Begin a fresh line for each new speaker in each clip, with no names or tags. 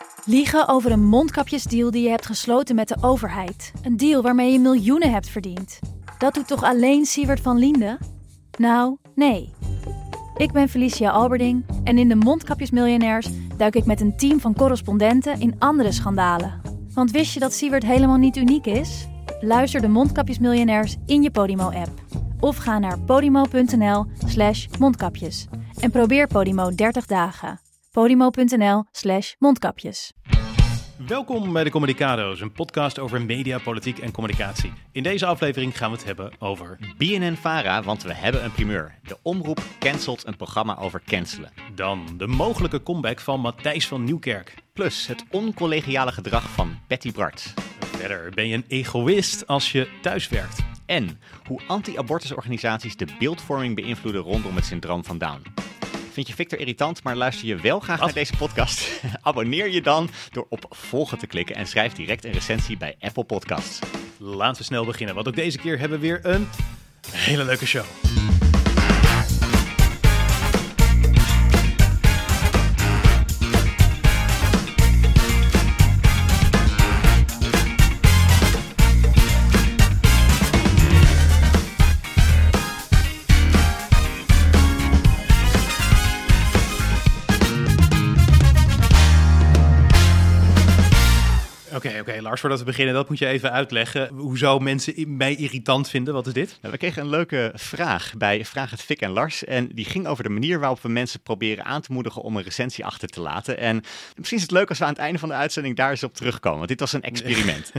Liegen over een mondkapjesdeal die je hebt gesloten met de overheid. Een deal waarmee je miljoenen hebt verdiend. Dat doet toch alleen Siewert van Liende? Nou, nee. Ik ben Felicia Alberding en in de Mondkapjesmiljonairs duik ik met een team van correspondenten in andere schandalen. Want wist je dat Siewert helemaal niet uniek is? Luister de Mondkapjesmiljonairs in je Podimo-app. Of ga naar podimo.nl/mondkapjes. En probeer Podimo 30 dagen. podimo.nl/mondkapjes.
Welkom bij de Communicado's, een podcast over media, politiek en communicatie. In deze aflevering gaan we het hebben over
BNN-Vara, want we hebben een primeur. De omroep cancelt een programma over cancelen.
dan de mogelijke comeback van Matthijs van Nieuwkerk.
Plus het oncollegiale gedrag van Patty Bart.
Verder ben je een egoïst als je thuis werkt.
En hoe anti-abortusorganisaties de beeldvorming beïnvloeden rondom het syndroom van Down. Vind je Victor irritant, maar luister je wel graag naar deze podcast? Abonneer je dan door op volgen te klikken en schrijf direct een recensie bij Apple Podcasts.
Laten we snel beginnen, want ook deze keer hebben we weer een hele leuke show. Oké, Lars, voordat we beginnen, dat moet je even uitleggen. Hoe zou mensen mij irritant vinden? Wat is dit?
Nou, we kregen een leuke vraag bij Vraag het Fik en Lars. En die ging over de manier waarop we mensen proberen aan te moedigen om een recensie achter te laten. En misschien is het leuk als we aan het einde van de uitzending daar eens op terugkomen. Want dit was een experiment.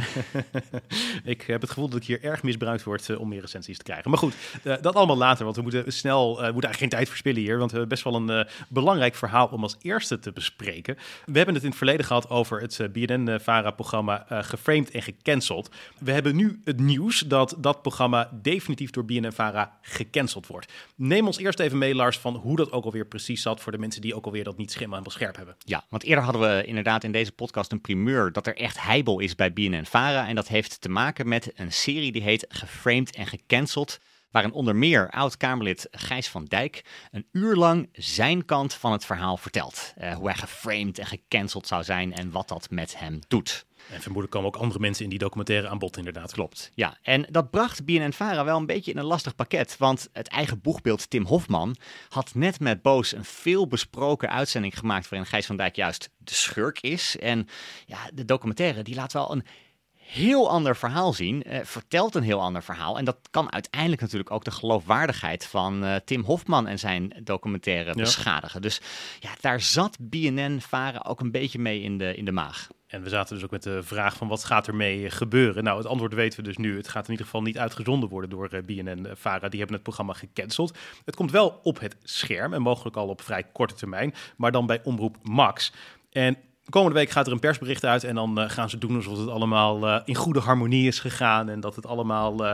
Ik heb het gevoel dat ik hier erg misbruikt word om meer recensies te krijgen. Maar goed, dat allemaal later, want we moeten eigenlijk geen tijd verspillen hier. Want we hebben best wel een belangrijk verhaal om als eerste te bespreken. We hebben het in het verleden gehad over het BNN-Vara-programma Geframed en gecanceld. We hebben nu het nieuws dat dat programma definitief door BNN-Vara gecanceld wordt. Neem ons eerst even mee, Lars, van hoe dat ook alweer precies zat voor de mensen die ook alweer dat niet helemaal scherp hebben.
Ja, want eerder hadden we inderdaad in deze podcast een primeur dat er echt heibel is bij BNN-Vara. En dat heeft te maken met een serie die heet Geframed en gecanceld. Waarin onder meer oud-Kamerlid Gijs van Dijk een uur lang zijn kant van het verhaal vertelt. Hoe hij geframed en gecanceld zou zijn en wat dat met hem doet.
En vermoedelijk komen ook andere mensen in die documentaire aan bod, inderdaad.
Klopt, ja. En dat bracht BNN-Vara wel een beetje in een lastig pakket. Want het eigen boegbeeld Tim Hofman had net met Boos een veel besproken uitzending gemaakt waarin Gijs van Dijk juist de schurk is. En ja, de documentaire die laat wel een heel ander verhaal zien, vertelt een heel ander verhaal. En dat kan uiteindelijk natuurlijk ook de geloofwaardigheid van Tim Hofman en zijn documentaire beschadigen. Dus ja, daar zat BNN-Vara ook een beetje mee in de maag.
En we zaten dus ook met de vraag van wat gaat ermee gebeuren? Nou, het antwoord weten we dus nu. Het gaat in ieder geval niet uitgezonden worden door BNN-Vara. Die hebben het programma gecanceld. Het komt wel op het scherm en mogelijk al op vrij korte termijn, maar dan bij Omroep Max. En komende week gaat er een persbericht uit en dan gaan ze doen alsof het allemaal in goede harmonie is gegaan en dat het allemaal,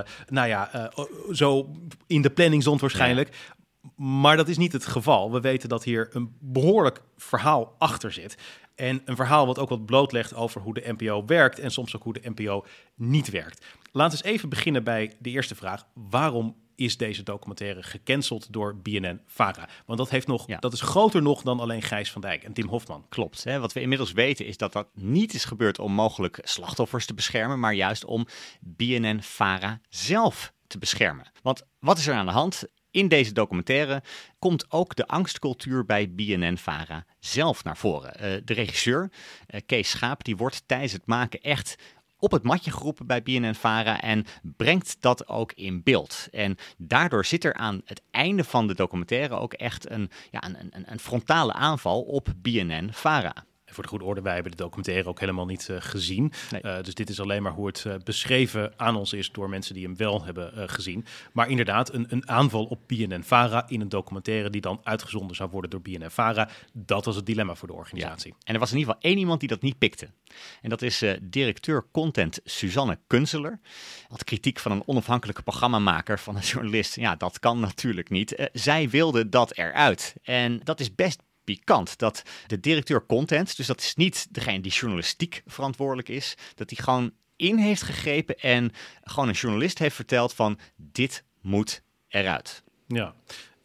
zo in de planning stond waarschijnlijk. Ja. Maar dat is niet het geval. We weten dat hier een behoorlijk verhaal achter zit. En een verhaal wat ook wat blootlegt over hoe de NPO werkt en soms ook hoe de NPO niet werkt. Laten we eens even beginnen bij de eerste vraag. Waarom is deze documentaire gecanceld door BNN-Vara? Want dat is groter nog dan alleen Gijs van Dijk en Tim Hofman.
Klopt. Hè? Wat we inmiddels weten is dat dat niet is gebeurd om mogelijk slachtoffers te beschermen, maar juist om BNN-Vara zelf te beschermen. Want wat is er aan de hand? In deze documentaire komt ook de angstcultuur bij BNN-Vara zelf naar voren. De regisseur, Kees Schaap, die wordt tijdens het maken echt op het matje geroepen bij BNN-Vara en brengt dat ook in beeld. En daardoor zit er aan het einde van de documentaire ook echt een frontale aanval op BNN-Vara.
Voor de goede orde, wij hebben de documentaire ook helemaal niet gezien. Nee. Dus dit is alleen maar hoe het beschreven aan ons is door mensen die hem wel hebben gezien. Maar inderdaad, een aanval op BNN-Vara in een documentaire die dan uitgezonden zou worden door BNN-Vara. Dat was het dilemma voor de organisatie. Ja.
En er was in ieder geval één iemand die dat niet pikte. En dat is directeur content Suzanne Kunzeler. Had kritiek van een onafhankelijke programmamaker, van een journalist. Ja, dat kan natuurlijk niet. Zij wilde dat eruit. En dat is best pikant, dat de directeur content, dus dat is niet degene die journalistiek verantwoordelijk is, dat hij gewoon in heeft gegrepen en gewoon een journalist heeft verteld van dit moet eruit.
Ja.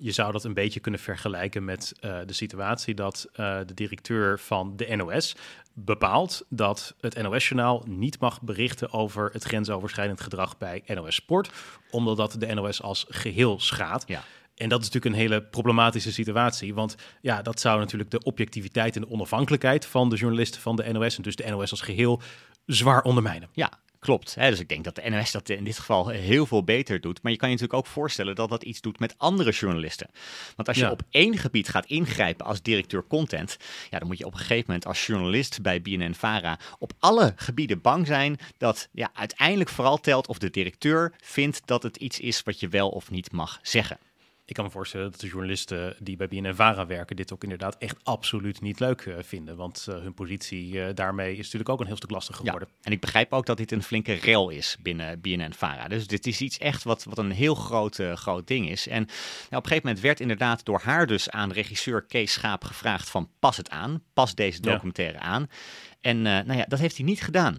Je zou dat een beetje kunnen vergelijken met de situatie dat de directeur van de NOS bepaalt dat het NOS-journaal niet mag berichten over het grensoverschrijdend gedrag bij NOS Sport, omdat dat de NOS als geheel schaadt.
Ja.
En dat is natuurlijk een hele problematische situatie, want ja, dat zou natuurlijk de objectiviteit en de onafhankelijkheid van de journalisten van de NOS en dus de NOS als geheel zwaar ondermijnen.
Ja, klopt. Dus ik denk dat de NOS dat in dit geval heel veel beter doet. Maar je kan je natuurlijk ook voorstellen dat dat iets doet met andere journalisten. Want als je op één gebied gaat ingrijpen als directeur content, ja, dan moet je op een gegeven moment als journalist bij BNN-Vara op alle gebieden bang zijn dat uiteindelijk vooral telt of de directeur vindt dat het iets is wat je wel of niet mag zeggen.
Ik kan me voorstellen dat de journalisten die bij BNN-Vara werken dit ook inderdaad echt absoluut niet leuk vinden. Want hun positie daarmee is natuurlijk ook een heel stuk lastiger geworden.
Ja, en ik begrijp ook dat dit een flinke rel is binnen BNN-Vara. Dus dit is iets echt wat een heel groot ding is. En op een gegeven moment werd inderdaad door haar dus aan regisseur Kees Schaap gevraagd van pas het aan. Pas deze documentaire aan. En dat heeft hij niet gedaan.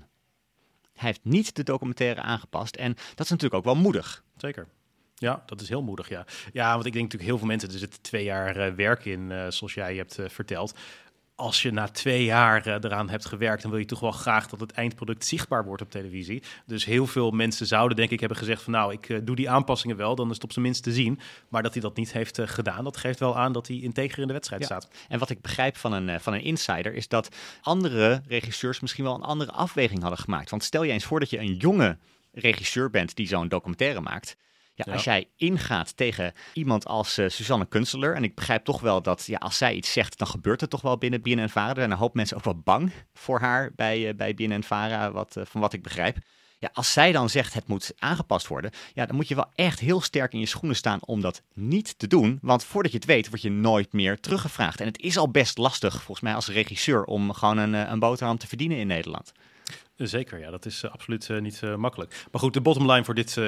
Hij heeft niet de documentaire aangepast. En dat is natuurlijk ook wel moedig.
Zeker. Ja, dat is heel moedig, ja. Ja, want ik denk natuurlijk heel veel mensen, er zitten 2 jaar werk in, zoals jij hebt verteld. Als je na 2 jaar eraan hebt gewerkt, dan wil je toch wel graag dat het eindproduct zichtbaar wordt op televisie. Dus heel veel mensen zouden denk ik hebben gezegd van nou, ik doe die aanpassingen wel, dan is het op zijn minst te zien. Maar dat hij dat niet heeft gedaan, dat geeft wel aan dat hij integer in de wedstrijd staat.
En wat ik begrijp van een insider is dat andere regisseurs misschien wel een andere afweging hadden gemaakt. Want stel je eens voor dat je een jonge regisseur bent die zo'n documentaire maakt. Ja, als jij ingaat tegen iemand als Suzanne Kunstler, en ik begrijp toch wel dat als zij iets zegt, dan gebeurt het toch wel binnen BNN-Vara. Er zijn een hoop mensen ook wel bang voor haar bij BNN-Vara, van wat ik begrijp. Ja, als zij dan zegt het moet aangepast worden, dan moet je wel echt heel sterk in je schoenen staan om dat niet te doen. Want voordat je het weet, word je nooit meer teruggevraagd. En het is al best lastig, volgens mij als regisseur, om gewoon een boterham te verdienen in Nederland.
Zeker, ja, dat is absoluut niet makkelijk. Maar goed, de bottom line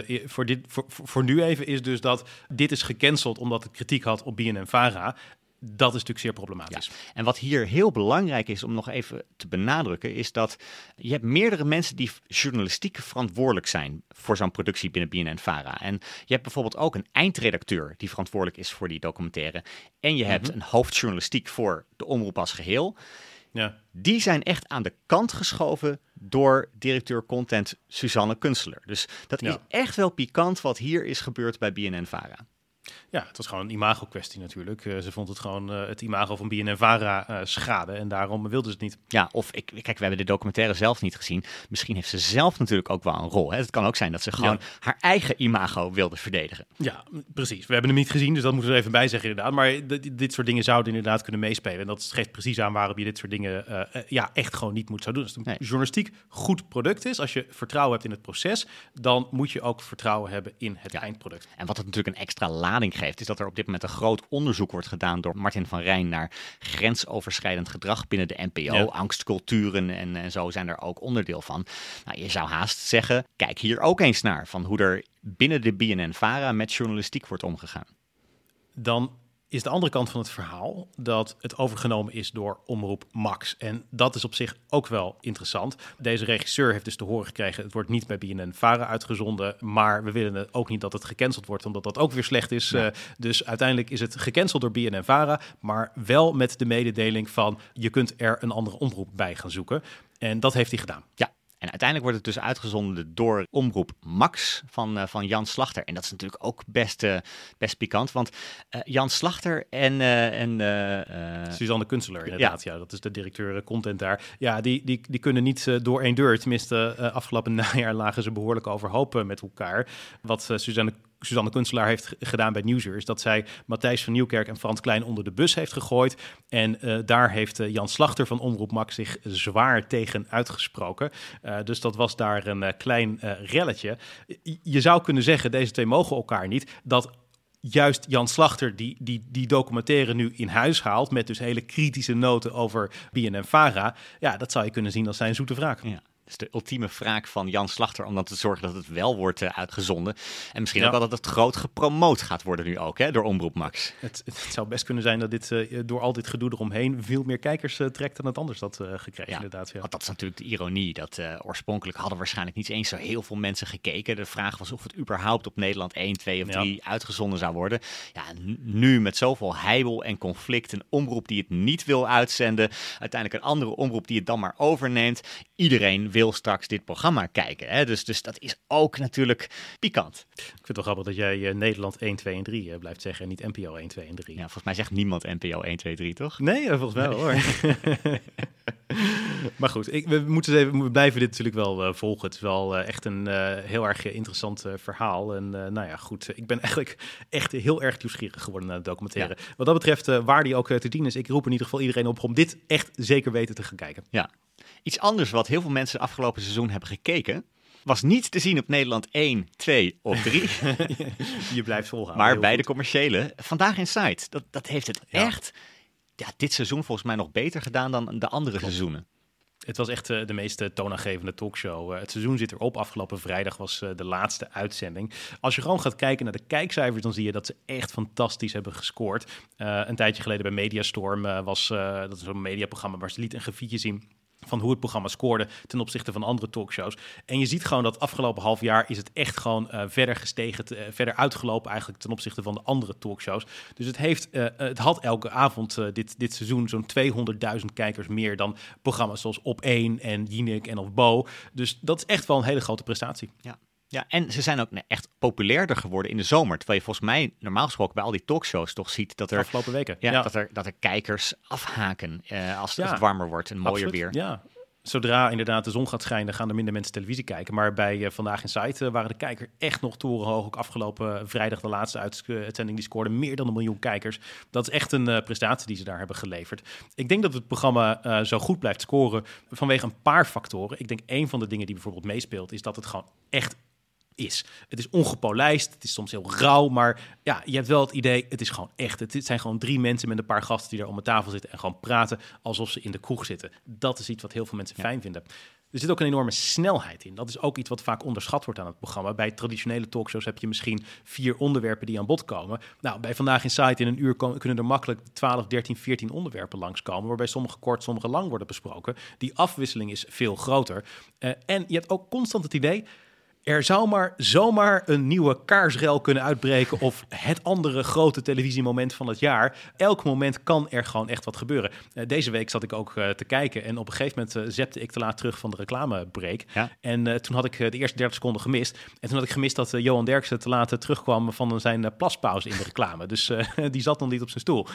voor nu even is dus dat dit is gecanceld omdat het kritiek had op BNN-Vara. Dat is natuurlijk zeer problematisch.
Ja. En wat hier heel belangrijk is om nog even te benadrukken, is dat je hebt meerdere mensen die journalistiek verantwoordelijk zijn voor zo'n productie binnen BNN-Vara. En je hebt bijvoorbeeld ook een eindredacteur die verantwoordelijk is voor die documentaire. En je hebt een hoofdjournalistiek voor de omroep als geheel. Ja. Die zijn echt aan de kant geschoven door directeur content Suzanne Kunstler. Dus dat is echt wel pikant wat hier is gebeurd bij BNN-Vara.
Ja, het was gewoon een imago-kwestie natuurlijk. Ze vond het gewoon het imago van BNN-Vara schade en daarom wilde ze het niet.
Ja, kijk, we hebben de documentaire zelf niet gezien. Misschien heeft ze zelf natuurlijk ook wel een rol. Hè? Het kan ook zijn dat ze gewoon haar eigen imago wilde verdedigen.
Ja, precies. We hebben hem niet gezien, dus dat moeten we er even bij zeggen inderdaad. Maar dit soort dingen zouden inderdaad kunnen meespelen. En dat geeft precies aan waarom je dit soort dingen echt gewoon niet moet zo doen. Als het een journalistiek goed product is, als je vertrouwen hebt in het proces, dan moet je ook vertrouwen hebben in het eindproduct.
En wat het natuurlijk een extra lading geeft, is dat er op dit moment een groot onderzoek wordt gedaan door Martin van Rijn naar grensoverschrijdend gedrag binnen de NPO. Ja. Angstculturen en zo zijn er ook onderdeel van. Nou, je zou haast zeggen, kijk hier ook eens naar van hoe er binnen de BNN-Vara met journalistiek wordt omgegaan.
Dan is de andere kant van het verhaal dat het overgenomen is door Omroep Max. En dat is op zich ook wel interessant. Deze regisseur heeft dus te horen gekregen, het wordt niet bij BNN-Vara uitgezonden, maar we willen ook niet dat het gecanceld wordt, omdat dat ook weer slecht is. Ja. Dus uiteindelijk is het gecanceld door BNN-Vara, maar wel met de mededeling van je kunt er een andere omroep bij gaan zoeken. En dat heeft hij gedaan.
Ja. En uiteindelijk wordt het dus uitgezonden door Omroep Max van Jan Slachter. En dat is natuurlijk ook best pikant, want Jan Slachter en
Suzanne Kunstler inderdaad, ja, dat is de directeur content daar. Ja, die kunnen niet door één deur. Tenminste, afgelopen najaar lagen ze behoorlijk overhoop met elkaar. Wat Suzanne Kunstler heeft gedaan bij Nieuwsuur is dat zij Matthijs van Nieuwkerk en Frans Klein onder de bus heeft gegooid. En daar heeft Jan Slachter van Omroep Max zich zwaar tegen uitgesproken. Dus dat was daar een klein relletje. Je zou kunnen zeggen, deze twee mogen elkaar niet. Dat juist Jan Slachter die documentaire nu in huis haalt met dus hele kritische noten over BNN-Vara. Ja, dat zou je kunnen zien als zijn zoete wraak.
Ja. is de ultieme wraak van Jan Slachter om dan te zorgen dat het wel wordt uitgezonden. En misschien ook wel dat het groot gepromoot gaat worden nu ook, hè, door Omroep Max.
Het zou best kunnen zijn dat dit door al dit gedoe eromheen veel meer kijkers trekt dan het anders had gekregen, inderdaad. Ja.
Want dat is natuurlijk de ironie. Dat oorspronkelijk hadden waarschijnlijk niet eens zo heel veel mensen gekeken. De vraag was of het überhaupt op Nederland 1, 2 of 3 uitgezonden zou worden. Ja, nu met zoveel heibel en conflict, een omroep die het niet wil uitzenden, uiteindelijk een andere omroep die het dan maar overneemt. Iedereen wil straks dit programma kijken. Hè? Dus dat is ook natuurlijk pikant.
Ik vind het wel grappig dat jij Nederland 1, 2 en 3 blijft zeggen en niet NPO 1, 2 en 3.
Ja, volgens mij zegt niemand NPO 1, 2, 3, toch?
Nee, volgens mij wel hoor. Maar goed, we blijven dit natuurlijk wel volgen. Het is wel echt een heel erg interessant verhaal. En nou ja, goed. Ik ben eigenlijk echt heel erg nieuwsgierig geworden naar de documentaire. Ja. Wat dat betreft, waar die ook te dienen is, ik roep in ieder geval iedereen op om dit echt zeker weten te gaan kijken.
Ja. Iets anders wat heel veel mensen het afgelopen seizoen hebben gekeken, was niet te zien op Nederland 1, 2 of 3.
Je blijft volhouden.
Maar bij de commerciële. Vandaag Inside. Dat heeft het echt dit seizoen volgens mij nog beter gedaan dan de andere seizoenen.
Het was echt de meest toonaangevende talkshow. Het seizoen zit erop. Afgelopen vrijdag was de laatste uitzending. Als je gewoon gaat kijken naar de kijkcijfers, dan zie je dat ze echt fantastisch hebben gescoord. Een tijdje geleden bij Mediastorm dat is een mediaprogramma waar ze liet een grafiekje zien van hoe het programma scoorde ten opzichte van andere talkshows. En je ziet gewoon dat afgelopen half jaar is het echt gewoon verder gestegen, verder uitgelopen eigenlijk ten opzichte van de andere talkshows. Dus het had elke avond dit seizoen zo'n 200.000 kijkers meer dan programma's zoals Op1 en Jinek en of Bo. Dus dat is echt wel een hele grote prestatie.
Ja, en ze zijn ook echt populairder geworden in de zomer. Terwijl je volgens mij normaal gesproken bij al die talkshows toch ziet dat er
afgelopen weken.
Dat er kijkers afhaken als het warmer wordt en mooier weer.
Ja. Zodra inderdaad de zon gaat schijnen, gaan er minder mensen televisie kijken. Maar bij Vandaag Inside waren de kijkers echt nog torenhoog. Ook afgelopen vrijdag de laatste uitzending, die scoorde meer dan 1 miljoen kijkers. Dat is echt een prestatie die ze daar hebben geleverd. Ik denk dat het programma zo goed blijft scoren vanwege een paar factoren. Ik denk een van de dingen die bijvoorbeeld meespeelt is dat het gewoon echt is. Het is ongepolijst, het is soms heel rauw, maar ja, je hebt wel het idee, het is gewoon echt. Het zijn gewoon 3 mensen met een paar gasten die er om een tafel zitten en gewoon praten alsof ze in de kroeg zitten. Dat is iets wat heel veel mensen fijn vinden. Er zit ook een enorme snelheid in. Dat is ook iets wat vaak onderschat wordt aan het programma. Bij traditionele talkshows heb je misschien 4 onderwerpen die aan bod komen. Nou, bij Vandaag Inside in een uur kunnen er makkelijk 12, 13, 14 onderwerpen langskomen, waarbij sommige kort, sommige lang worden besproken. Die afwisseling is veel groter. En je hebt ook constant het idee, er zou maar zomaar een nieuwe kaarsrel kunnen uitbreken of het andere grote televisiemoment van het jaar. Elk moment kan er gewoon echt wat gebeuren. Deze week zat ik ook te kijken en op een gegeven moment zepte ik te laat terug van de reclamebreak. Ja. En toen had ik de eerste 30 seconden gemist. En toen had ik gemist dat Johan Derksen te laat terugkwam van zijn plaspauze in de reclame. Dus die zat nog niet op zijn stoel.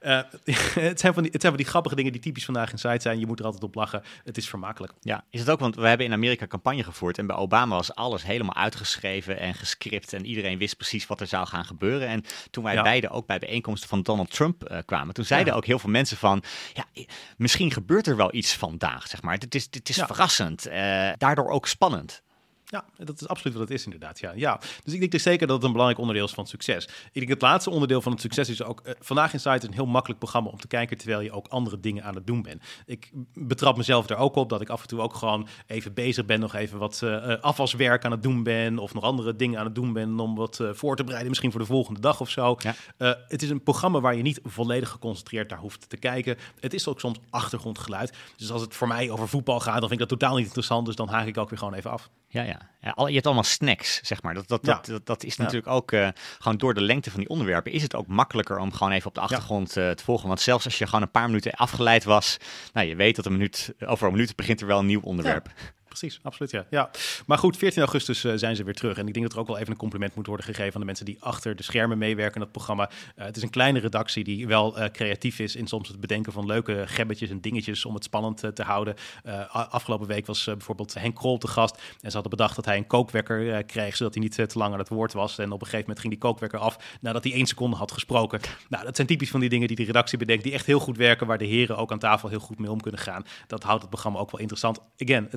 Het zijn van die grappige dingen die typisch Vandaag Inside zijn. Je moet er altijd op lachen. Het is vermakelijk.
Ja, is het ook, want we hebben in Amerika campagne gevoerd en bij Obama was alles helemaal uitgeschreven en gescript en iedereen wist precies wat er zou gaan gebeuren. En toen wij beide ook bij bijeenkomsten van Donald Trump kwamen, toen zeiden ook heel veel mensen van, ja, misschien gebeurt er wel iets vandaag, zeg maar. Dit is verrassend, daardoor ook spannend.
Ja, dat is absoluut wat het is inderdaad. Ja. Dus ik denk dus zeker dat het een belangrijk onderdeel is van het succes. Ik denk het laatste onderdeel van het succes is ook Vandaag Inside is een heel makkelijk programma om te kijken terwijl je ook andere dingen aan het doen bent. Ik betrap mezelf er ook op dat ik af en toe ook gewoon even bezig ben, nog even wat afwaswerk aan het doen ben of nog andere dingen aan het doen ben om wat voor te bereiden, misschien voor de volgende dag of zo. Ja. Het is een programma waar je niet volledig geconcentreerd naar hoeft te kijken. Het is ook soms achtergrondgeluid. Dus als het voor mij over voetbal gaat, dan vind ik dat totaal niet interessant. Dus dan haak ik ook weer gewoon even af.
Ja. Je hebt allemaal snacks, zeg maar. Dat is natuurlijk ook gewoon door de lengte van die onderwerpen is het ook makkelijker om gewoon even op de achtergrond te volgen. Want zelfs als je gewoon een paar minuten afgeleid was, nou, je weet dat over een minuut begint er wel een nieuw onderwerp.
Ja. Precies, absoluut, ja. Maar goed, 14 augustus zijn ze weer terug. En ik denk dat er ook wel even een compliment moet worden gegeven aan de mensen die achter de schermen meewerken in dat programma. Het is een kleine redactie die wel creatief is in soms het bedenken van leuke gebbetjes en dingetjes om het spannend te houden. Afgelopen week was bijvoorbeeld Henk Krol te gast. En ze hadden bedacht dat hij een kookwekker kreeg, zodat hij niet te lang aan het woord was. En op een gegeven moment ging die kookwekker af nadat hij 1 seconde had gesproken. Nou, dat zijn typisch van die dingen die de redactie bedenkt, die echt heel goed werken, waar de heren ook aan tafel heel goed mee om kunnen gaan. Dat houdt het programma ook wel interessant. Again, het zou geen enkele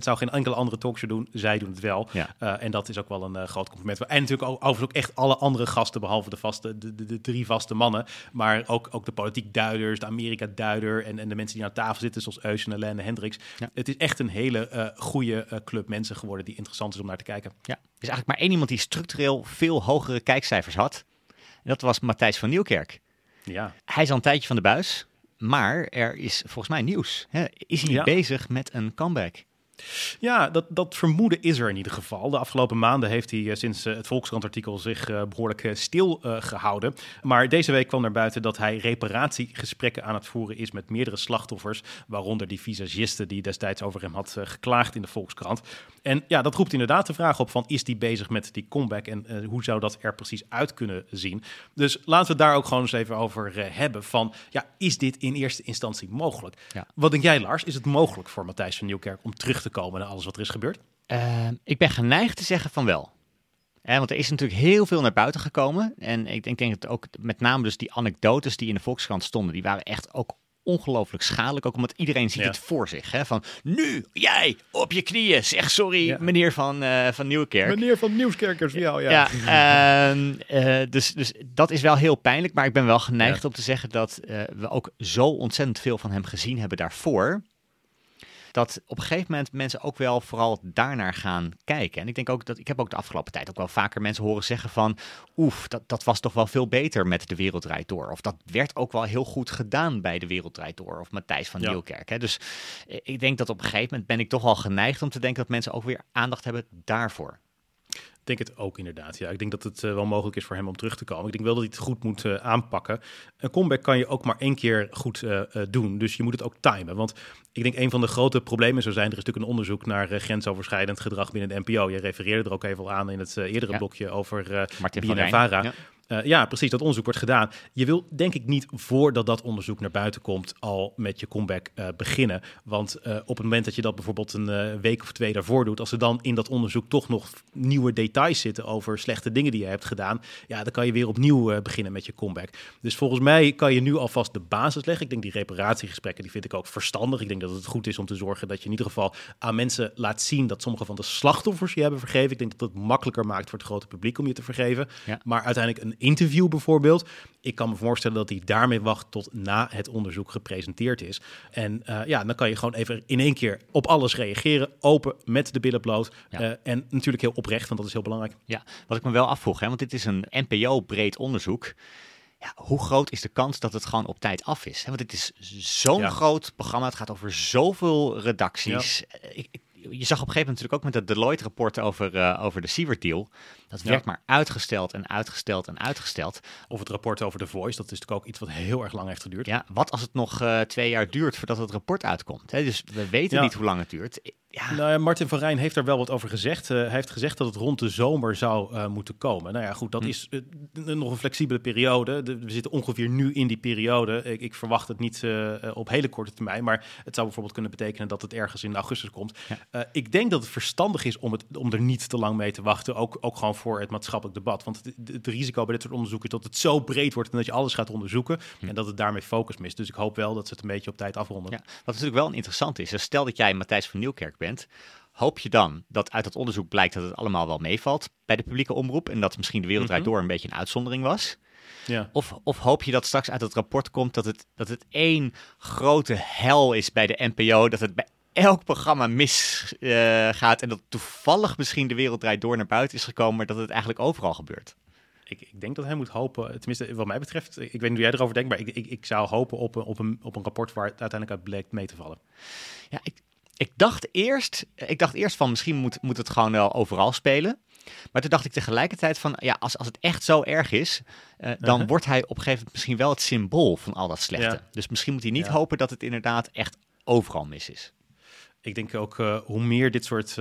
enkele andere talkshow doen. Zij doen het wel.
Ja.
En dat is ook wel een groot compliment. En natuurlijk overigens ook echt alle andere gasten, behalve de 3 vaste mannen. Maar ook de politiek duiders, de Amerika-duider en de mensen die aan tafel zitten, zoals Eus en Helene Hendricks. Ja. Het is echt een hele goede club mensen geworden die interessant is om naar te kijken.
Ja, er is eigenlijk maar één iemand die structureel veel hogere kijkcijfers had. En dat was Matthijs van Nieuwkerk.
Ja.
Hij is al een tijdje van de buis, maar er is volgens mij nieuws. Is hij bezig met een comeback?
Ja, dat vermoeden is er in ieder geval. De afgelopen maanden heeft hij sinds het Volkskrant-artikel zich behoorlijk stil gehouden. Maar deze week kwam naar buiten dat hij reparatiegesprekken aan het voeren is met meerdere slachtoffers, waaronder die visagiste die destijds over hem had geklaagd in de Volkskrant. En ja, dat roept inderdaad de vraag op van, is hij bezig met die comeback en hoe zou dat er precies uit kunnen zien? Dus laten we het daar ook gewoon eens even over hebben van, ja, is dit in eerste instantie mogelijk?
Ja.
Wat denk jij, Lars? Is het mogelijk voor Matthijs van Nieuwkerk om terug te komen naar alles wat er is gebeurd?
Ik ben geneigd te zeggen van wel. Want er is natuurlijk heel veel naar buiten gekomen. En ik denk dat ook met name dus die anekdotes die in de Volkskrant stonden, die waren echt ook ongelooflijk schadelijk. Ook omdat iedereen ziet het voor zich. Van nu, jij, op je knieën. Zeg sorry, meneer van Nieuwkerk.
Meneer van Nieuwkerkers, ja.
Dus dat is wel heel pijnlijk. Maar ik ben wel geneigd om te zeggen dat we ook zo ontzettend veel van hem gezien hebben daarvoor, dat op een gegeven moment mensen ook wel vooral daarnaar gaan kijken. En ik denk ook dat ik heb ook de afgelopen tijd ook wel vaker mensen horen zeggen van, dat was toch wel veel beter met De Wereld Draait Door. Of dat werd ook wel heel goed gedaan bij De Wereld Draait Door. Of Matthijs van Nieuwkerk. Dus ik denk dat op een gegeven moment ben ik toch wel geneigd om te denken dat mensen ook weer aandacht hebben daarvoor.
Ik denk het ook inderdaad. Ja, ik denk dat het wel mogelijk is voor hem om terug te komen. Ik denk wel dat hij het goed moet aanpakken. Een comeback kan je ook maar 1 keer goed doen. Dus je moet het ook timen. Want ik denk een van de grote problemen zou zijn, er is natuurlijk een onderzoek naar grensoverschrijdend gedrag binnen de NPO. Je refereerde er ook even al aan in het eerdere blokje over
Martin van Rijn.
Vara. Ja, precies, dat onderzoek wordt gedaan. Je wil denk ik niet voordat dat onderzoek naar buiten komt al met je comeback beginnen. Want op het moment dat je dat bijvoorbeeld een week of 2 daarvoor doet, als er dan in dat onderzoek toch nog nieuwe details zitten over slechte dingen die je hebt gedaan, ja, dan kan je weer opnieuw beginnen met je comeback. Dus volgens mij kan je nu alvast de basis leggen. Ik denk die reparatiegesprekken, die vind ik ook verstandig. Ik denk dat het goed is om te zorgen dat je in ieder geval aan mensen laat zien dat sommige van de slachtoffers je hebben vergeven. Ik denk dat het makkelijker maakt voor het grote publiek om je te vergeven. Ja. Maar uiteindelijk een interview bijvoorbeeld, ik kan me voorstellen dat hij daarmee wacht tot na het onderzoek gepresenteerd is. En dan kan je gewoon even in 1 keer op alles reageren, open, met de billen bloot. En natuurlijk heel oprecht, want dat is heel belangrijk.
Ja, wat ik me wel afvroeg, want dit is een NPO-breed onderzoek. Ja, hoe groot is de kans dat het gewoon op tijd af is? Want het is zo'n groot programma, het gaat over zoveel redacties. Ja. Je zag op een gegeven moment natuurlijk ook met het Deloitte-rapport over de Siewert-deal. Dat werd maar uitgesteld en uitgesteld en uitgesteld.
Of het rapport over The Voice, dat is natuurlijk ook iets wat heel erg lang heeft geduurd.
Ja, wat als het nog 2 jaar duurt voordat het rapport uitkomt? Dus we weten niet hoe lang het duurt.
Ja. Nou ja, Martin van Rijn heeft er wel wat over gezegd. Hij heeft gezegd dat het rond de zomer zou moeten komen. Nou ja, goed, dat is nog een flexibele periode. We zitten ongeveer nu in die periode. Ik verwacht het niet op hele korte termijn, maar het zou bijvoorbeeld kunnen betekenen dat het ergens in augustus komt. Ja. Ik denk dat het verstandig is om er niet te lang mee te wachten, ook gewoon voor het maatschappelijk debat. Want het risico bij dit soort onderzoeken is dat het zo breed wordt en dat je alles gaat onderzoeken en dat het daarmee focus mist. Dus ik hoop wel dat ze het een beetje op tijd afronden.
Ja, wat natuurlijk wel interessant is, stel dat jij Matthijs van Nieuwkerk bent, hoop je dan dat uit het onderzoek blijkt dat het allemaal wel meevalt bij de publieke omroep en dat misschien De Wereld Draait Door een beetje een uitzondering was? Ja. Of hoop je dat straks uit het rapport komt dat het 1 grote hel is bij de NPO, dat het bij elk programma misgaat en dat toevallig misschien De Wereld Draait Door naar buiten is gekomen, maar dat het eigenlijk overal gebeurt?
Ik denk dat hij moet hopen, tenminste wat mij betreft, ik weet niet hoe jij erover denkt, maar ik zou hopen op een rapport waar het uiteindelijk uit bleek mee te vallen.
Ja, ik dacht eerst van misschien moet het gewoon wel overal spelen. Maar toen dacht ik tegelijkertijd van, ja, als het echt zo erg is, dan wordt hij op een gegeven moment misschien wel het symbool van al dat slechte. Ja. Dus misschien moet hij niet hopen dat het inderdaad echt overal mis is.
Ik denk ook hoe meer dit soort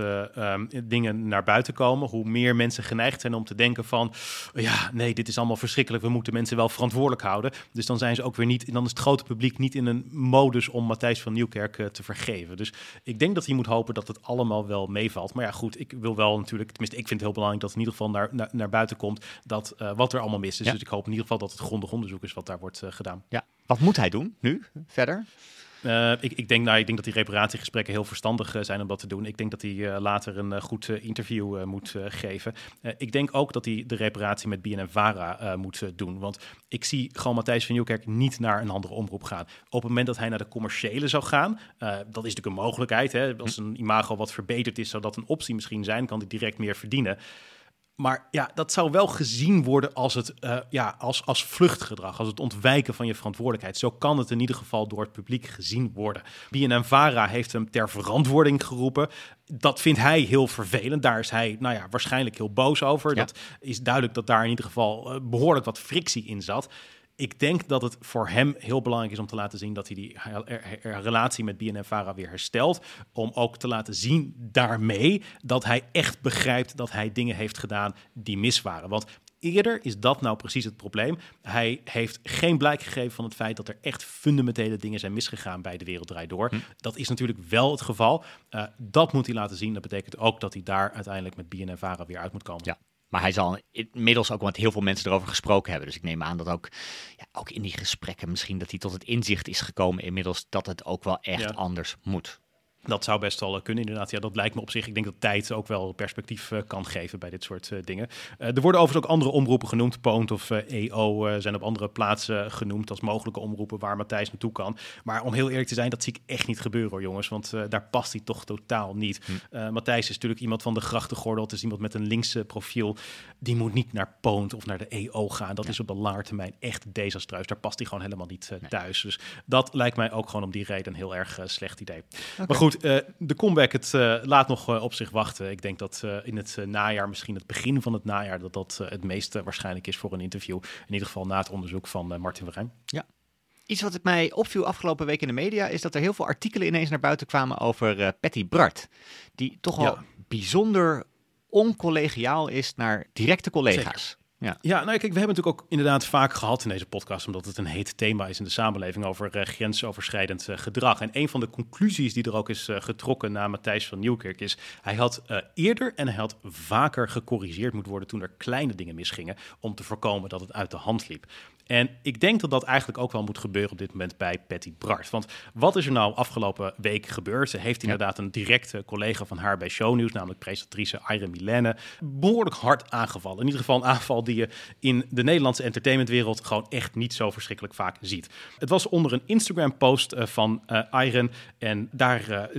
dingen naar buiten komen, hoe meer mensen geneigd zijn om te denken van, ja, nee, dit is allemaal verschrikkelijk, we moeten mensen wel verantwoordelijk houden. Dus dan zijn ze ook weer niet, dan is het grote publiek niet in een modus om Matthijs van Nieuwkerk te vergeven. Dus ik denk dat hij moet hopen dat het allemaal wel meevalt. Maar ja, goed, ik wil wel natuurlijk, tenminste, ik vind het heel belangrijk dat in ieder geval naar buiten komt dat wat er allemaal mis is. Ja. Dus ik hoop in ieder geval dat het grondig onderzoek is wat daar wordt gedaan.
Ja, wat moet hij doen nu verder?
Ik denk dat die reparatiegesprekken heel verstandig zijn om dat te doen. Ik denk dat hij later een goed interview moet geven. Ik denk ook dat hij de reparatie met BNNVARA moet doen. Want ik zie gewoon Matthijs van Nieuwkerk niet naar een andere omroep gaan. Op het moment dat hij naar de commerciële zou gaan, dat is natuurlijk een mogelijkheid. Hè? Als een imago wat verbeterd is, zou dat een optie misschien zijn. Kan hij direct meer verdienen. Maar ja, dat zou wel gezien worden als het als vluchtgedrag, als het ontwijken van je verantwoordelijkheid. Zo kan het in ieder geval door het publiek gezien worden. BNNVARA heeft hem ter verantwoording geroepen. Dat vindt hij heel vervelend. Daar is hij waarschijnlijk heel boos over. Ja. Dat is duidelijk dat daar in ieder geval behoorlijk wat frictie in zat. Ik denk dat het voor hem heel belangrijk is om te laten zien dat hij die relatie met BNNVARA weer herstelt. Om ook te laten zien daarmee dat hij echt begrijpt dat hij dingen heeft gedaan die mis waren. Want eerder is dat nou precies het probleem. Hij heeft geen blijk gegeven van het feit dat er echt fundamentele dingen zijn misgegaan bij De Wereld Draait Door. Dat is natuurlijk wel het geval. Dat moet hij laten zien. Dat betekent ook dat hij daar uiteindelijk met BNNVARA weer uit moet komen.
Ja. Maar hij zal inmiddels ook met heel veel mensen erover gesproken hebben. Dus ik neem aan dat ook in die gesprekken misschien dat hij tot het inzicht is gekomen inmiddels dat het ook wel echt anders moet.
Dat zou best wel kunnen, inderdaad. Ja, dat lijkt me op zich. Ik denk dat tijd ook wel perspectief kan geven bij dit soort dingen. Er worden overigens ook andere omroepen genoemd. Poont of EO zijn op andere plaatsen genoemd als mogelijke omroepen waar Matthijs naartoe kan. Maar om heel eerlijk te zijn, dat zie ik echt niet gebeuren hoor, jongens. Want daar past hij toch totaal niet. Matthijs is natuurlijk iemand van de grachtengordel. Het is iemand met een linkse profiel. Die moet niet naar Poont of naar de EO gaan. Dat is op de lange termijn echt desastreus. Daar past hij gewoon helemaal niet thuis. Dus dat lijkt mij ook gewoon om die reden een heel erg slecht idee. Okay. Maar goed. De comeback, het laat nog op zich wachten. Ik denk dat in het najaar, misschien het begin van het najaar, dat het meest waarschijnlijk is voor een interview. In ieder geval na het onderzoek van Martin Verheim.
Ja. Iets wat het mij opviel afgelopen week in de media is dat er heel veel artikelen ineens naar buiten kwamen over Patty Bart. Die toch wel bijzonder oncollegiaal is naar directe collega's.
Zeker. Ja, kijk, we hebben natuurlijk ook inderdaad vaak gehad in deze podcast, omdat het een heet thema is in de samenleving, over grensoverschrijdend gedrag. En een van de conclusies die er ook is getrokken na Matthijs van Nieuwkerk is, hij had eerder en hij had vaker gecorrigeerd moeten worden toen er kleine dingen misgingen, om te voorkomen dat het uit de hand liep. En ik denk dat dat eigenlijk ook wel moet gebeuren op dit moment bij Patty Bart. Want wat is er nou afgelopen week gebeurd? Ze heeft inderdaad een directe collega van haar bij Shownieuws, namelijk presentatrice Irene Milene, behoorlijk hard aangevallen. In ieder geval een aanval die je in de Nederlandse entertainmentwereld gewoon echt niet zo verschrikkelijk vaak ziet. Het was onder een Instagram-post van Irene. En daar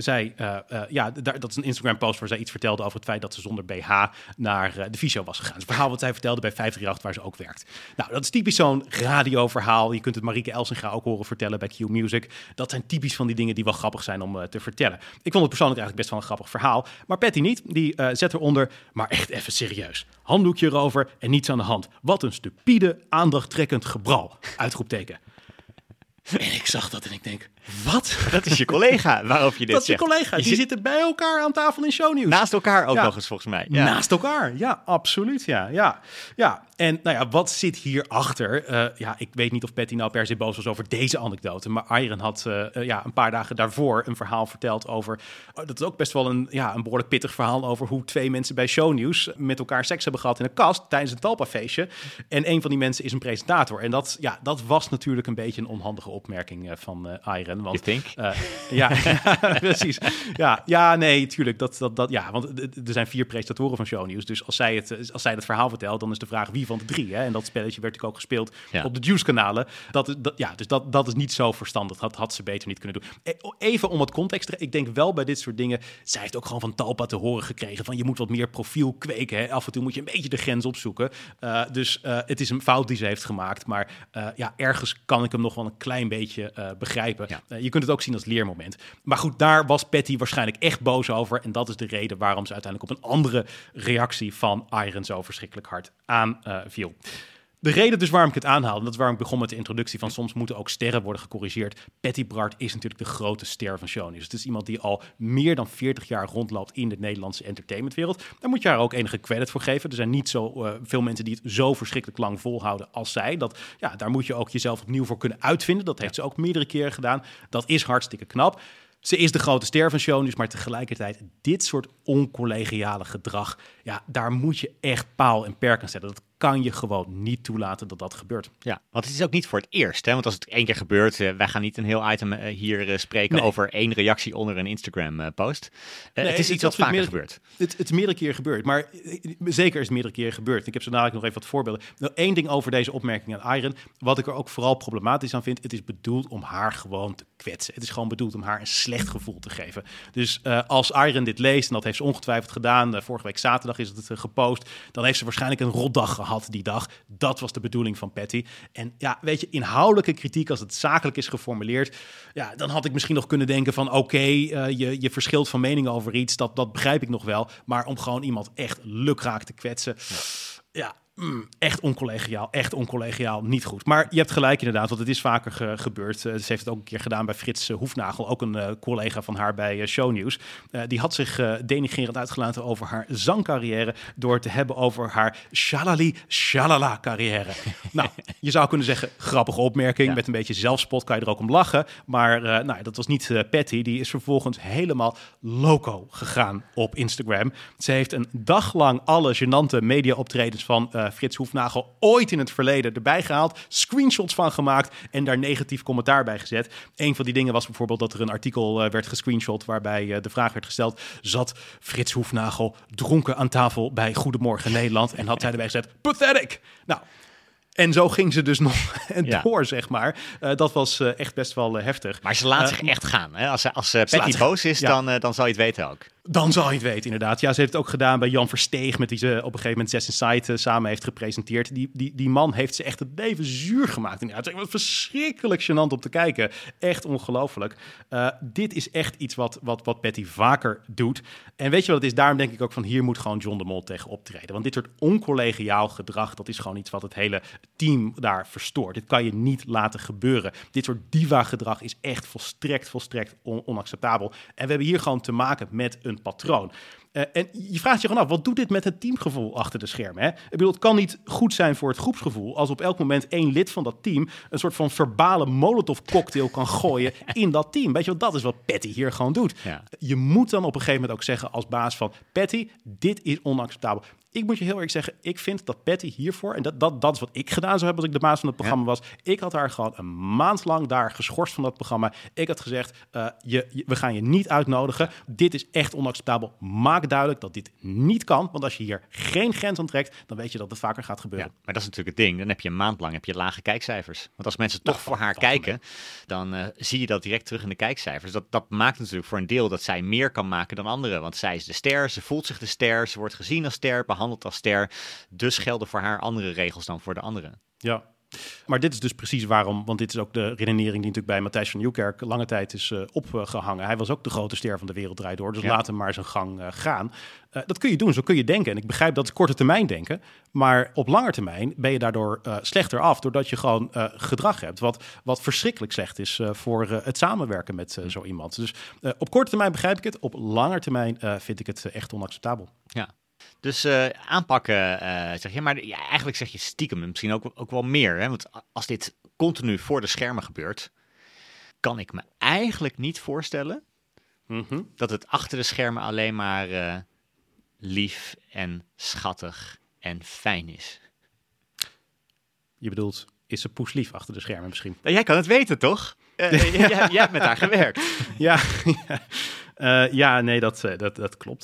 dat is een Instagram-post waar zij iets vertelde over het feit dat ze zonder BH naar de Visio was gegaan. Het verhaal wat zij vertelde bij 538, waar ze ook werkt. Nou, dat is typisch zo'n radioverhaal. Je kunt het Marieke Elsinga ook horen vertellen bij Q Music. Dat zijn typisch van die dingen die wel grappig zijn om te vertellen. Ik vond het persoonlijk eigenlijk best wel een grappig verhaal. Maar Patty niet. Die zet eronder, maar echt even serieus. Handdoekje erover en niets aan de hand. Wat een stupide, aandachttrekkend gebral. Uitroepteken. En ik zag dat en ik denk, wat?
Dat is je collega waarop je dit
zegt.
Dat
is je collega. Die zitten bij elkaar aan tafel in Shownieuws.
Naast elkaar ook nog eens volgens mij.
Ja. Naast elkaar, ja, absoluut. Ja. En wat zit hierachter? Ik weet niet of Patty nou per se boos was over deze anekdote. Maar Irene had een paar dagen daarvoor een verhaal verteld over... dat is ook best wel een behoorlijk pittig verhaal over hoe 2 mensen bij Shownieuws met elkaar seks hebben gehad in een kast tijdens een Talpa-feestje. En een van die mensen is een presentator. En dat was natuurlijk een beetje een onhandige opmerking van Irene. Want, precies. Nee, tuurlijk. Want er zijn 4 presentatoren van Shownieuws. Dus als zij het verhaal vertelt, dan is de vraag wie van de 3. Hè? En dat spelletje werd natuurlijk ook gespeeld op de Juice-kanalen. Dus dat is niet zo verstandig. Dat had ze beter niet kunnen doen. Even om het context. Ik denk wel bij dit soort dingen. Zij heeft ook gewoon van Talpa te horen gekregen van je moet wat meer profiel kweken. Hè? Af en toe moet je een beetje de grens opzoeken. Dus het is een fout die ze heeft gemaakt. Maar ergens kan ik hem nog wel een klein beetje begrijpen. Ja. Je kunt het ook zien als leermoment. Maar goed, daar was Patty waarschijnlijk echt boos over. En dat is de reden waarom ze uiteindelijk op een andere reactie van Irene zo verschrikkelijk hard aanviel. De reden dus waarom ik het aanhaalde, en dat is waarom ik begon met de introductie van soms moeten ook sterren worden gecorrigeerd. Patty Bart is natuurlijk de grote ster van Shownieuws. Het is iemand die al meer dan 40 jaar rondloopt in de Nederlandse entertainmentwereld. Daar moet je haar ook enige credit voor geven. Er zijn niet zo veel mensen die het zo verschrikkelijk lang volhouden als zij. Daar moet je ook jezelf opnieuw voor kunnen uitvinden. Dat heeft ze ook meerdere keren gedaan. Dat is hartstikke knap. Ze is de grote ster van Shownieuws, maar tegelijkertijd dit soort oncollegiale gedrag, daar moet je echt paal en perk aan zetten. Dat kan je gewoon niet toelaten dat dat gebeurt.
Ja, want het is ook niet voor het eerst. Hè? Want als het 1 keer gebeurt, wij gaan niet een heel item hier spreken over 1 reactie onder een Instagram-post. Het is iets wat vaker gebeurt.
Het is meerdere keren gebeurd, maar zeker is het meerdere keren gebeurd. Ik heb zo dadelijk nog even wat voorbeelden. Nou, 1 ding over deze opmerking aan Iron, wat ik er ook vooral problematisch aan vind, het is bedoeld om haar gewoon te kwetsen. Het is gewoon bedoeld om haar een slecht gevoel te geven. Dus als Iron dit leest, en dat heeft ze ongetwijfeld gedaan, vorige week zaterdag is het gepost, dan heeft ze waarschijnlijk een rotdag gehad die dag. Dat was de bedoeling van Patty. En ja, weet je, inhoudelijke kritiek, als het zakelijk is geformuleerd, ja, dan had ik misschien nog kunnen denken van oké, je verschilt van mening over iets, dat begrijp ik nog wel. Maar om gewoon iemand echt lukraak te kwetsen, ja, echt oncollegiaal, niet goed. Maar je hebt gelijk inderdaad, want het is vaker gebeurd. Ze heeft het ook een keer gedaan bij Frits Hoefnagel, ook een collega van haar bij Shownieuws. Die had zich denigrerend uitgelaten over haar zangcarrière door het te hebben over haar shalala carrière. Nou, je zou kunnen zeggen, grappige opmerking. Ja. Met een beetje zelfspot kan je er ook om lachen. Maar dat was niet Patty. Die is vervolgens helemaal loco gegaan op Instagram. Ze heeft een dag lang alle gênante media-optredens van Frits Hoefnagel ooit in het verleden erbij gehaald, screenshots van gemaakt en daar negatief commentaar bij gezet. Een van die dingen was bijvoorbeeld dat er een artikel werd gescreenshot waarbij de vraag werd gesteld, zat Frits Hoefnagel dronken aan tafel bij Goedemorgen Nederland en had zij erbij gezet, pathetic! Nou, en zo ging ze dus nog door, zeg maar. Dat was echt best wel heftig.
Maar ze laat zich echt gaan. Hè? Als Patty boos is, dan zal je het weten ook.
Dan zal je het weten, inderdaad. Ja, ze heeft het ook gedaan bij Jan Versteeg, met die ze op een gegeven moment 6 Inside samen heeft gepresenteerd. Die man heeft ze echt het leven zuur gemaakt. Inderdaad. Het was verschrikkelijk gênant om te kijken. Echt ongelooflijk. Dit is echt iets wat Patty vaker doet. En weet je wat het is? Daarom denk ik ook van, hier moet gewoon John de Mol tegen optreden. Want dit soort oncollegiaal gedrag, dat is gewoon iets wat het hele team daar verstoort. Dit kan je niet laten gebeuren. Dit soort diva-gedrag is echt volstrekt onacceptabel. En we hebben hier gewoon te maken met een patroon. En je vraagt je gewoon af, wat doet dit met het teamgevoel achter de schermen? Hè? Ik bedoel, het kan niet goed zijn voor het groepsgevoel als op elk moment 1 lid van dat team een soort van verbale Molotov-cocktail kan gooien in dat team. Weet je wat, dat is wat Patty hier gewoon doet. Ja. Je moet dan op een gegeven moment ook zeggen als baas van, Patty, dit is onacceptabel. Ik moet je heel erg zeggen, ik vind dat Patty hiervoor, en dat is wat ik gedaan zou hebben als ik de baas van het programma was. Ik had haar gewoon een maand lang daar geschorst van dat programma. Ik had gezegd, we gaan je niet uitnodigen. Dit is echt onacceptabel. Maak duidelijk dat dit niet kan. Want als je hier geen grens aan trekt, dan weet je dat het vaker gaat gebeuren.
Ja, maar dat is natuurlijk het ding. Dan heb je een maand lang lage kijkcijfers. Want als mensen toch voor haar kijken, dan zie je dat direct terug in de kijkcijfers. Dat maakt natuurlijk voor een deel dat zij meer kan maken dan anderen. Want zij is de ster, ze voelt zich de ster, ze wordt gezien als ster, behandeld als ster. Dus gelden voor haar andere regels dan voor de anderen.
Ja. Maar dit is dus precies waarom, want dit is ook de redenering die natuurlijk bij Matthijs van Nieuwkerk lange tijd is opgehangen. Hij was ook de grote ster van De Wereld Draait Door, dus laat hem maar zijn gang gaan. Dat kun je doen, zo kun je denken. En ik begrijp dat het korte termijn denken, maar op lange termijn ben je daardoor slechter af, doordat je gewoon gedrag hebt wat verschrikkelijk slecht is voor het samenwerken met zo iemand. Dus op korte termijn begrijp ik het, op lange termijn vind ik het echt onacceptabel.
Ja. Dus aanpakken, zeg je. Maar eigenlijk zeg je stiekem misschien ook wel meer. Hè? Want als dit continu voor de schermen gebeurt, kan ik me eigenlijk niet voorstellen dat het achter de schermen alleen maar lief en schattig en fijn is.
Je bedoelt, is ze poeslief achter de schermen misschien?
Nou, jij kan het weten, toch? Jij hebt met haar gewerkt.
Nee, dat klopt.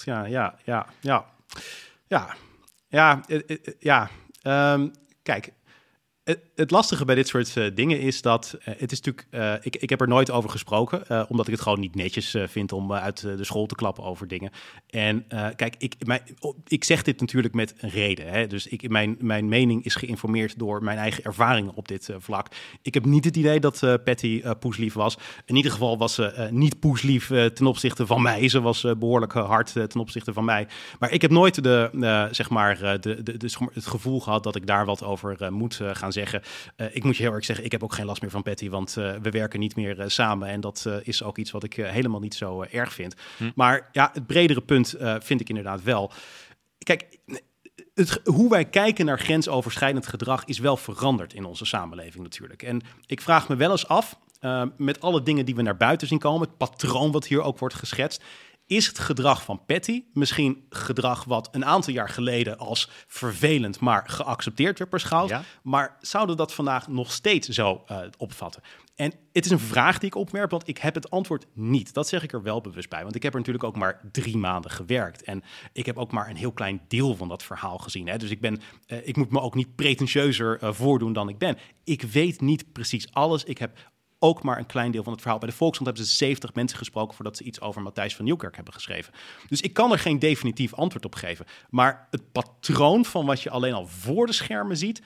Kijk, het lastige bij dit soort dingen is dat het is natuurlijk... Ik heb er nooit over gesproken, omdat ik het gewoon niet netjes vind om uit de school te klappen over dingen. En kijk, ik zeg dit natuurlijk met een reden. Hè? Dus mijn mening is geïnformeerd door mijn eigen ervaringen op dit vlak. Ik heb niet het idee dat Patty poeslief was. In ieder geval was ze niet poeslief ten opzichte van mij. Ze was behoorlijk hard ten opzichte van mij. Maar ik heb nooit het gevoel gehad dat ik daar wat over moet gaan zeggen. Ik moet je heel erg zeggen, ik heb ook geen last meer van Patty, want we werken niet meer samen. En dat is ook iets wat ik helemaal niet zo erg vind. Maar ja, het bredere punt vind ik inderdaad wel. Kijk, hoe wij kijken naar grensoverschrijdend gedrag is wel veranderd in onze samenleving natuurlijk. En ik vraag me wel eens af, met alle dingen die we naar buiten zien komen, het patroon wat hier ook wordt geschetst, Is het gedrag van Patty misschien gedrag wat een aantal jaar geleden als vervelend, maar geaccepteerd werd beschouwd?
Ja.
Maar zouden we dat vandaag nog steeds zo opvatten? En het is een vraag die ik opmerk, want ik heb het antwoord niet. Dat zeg ik er wel bewust bij, want ik heb er natuurlijk ook maar 3 maanden gewerkt. En ik heb ook maar een heel klein deel van dat verhaal gezien. Hè? Dus ik moet me ook niet pretentieuzer voordoen dan ik ben. Ik weet niet precies alles. Ik heb ook maar een klein deel van het verhaal. Bij de Volkskrant hebben ze 70 mensen gesproken voordat ze iets over Matthijs van Nieuwkerk hebben geschreven. Dus ik kan er geen definitief antwoord op geven. Maar het patroon van wat je alleen al voor de schermen ziet,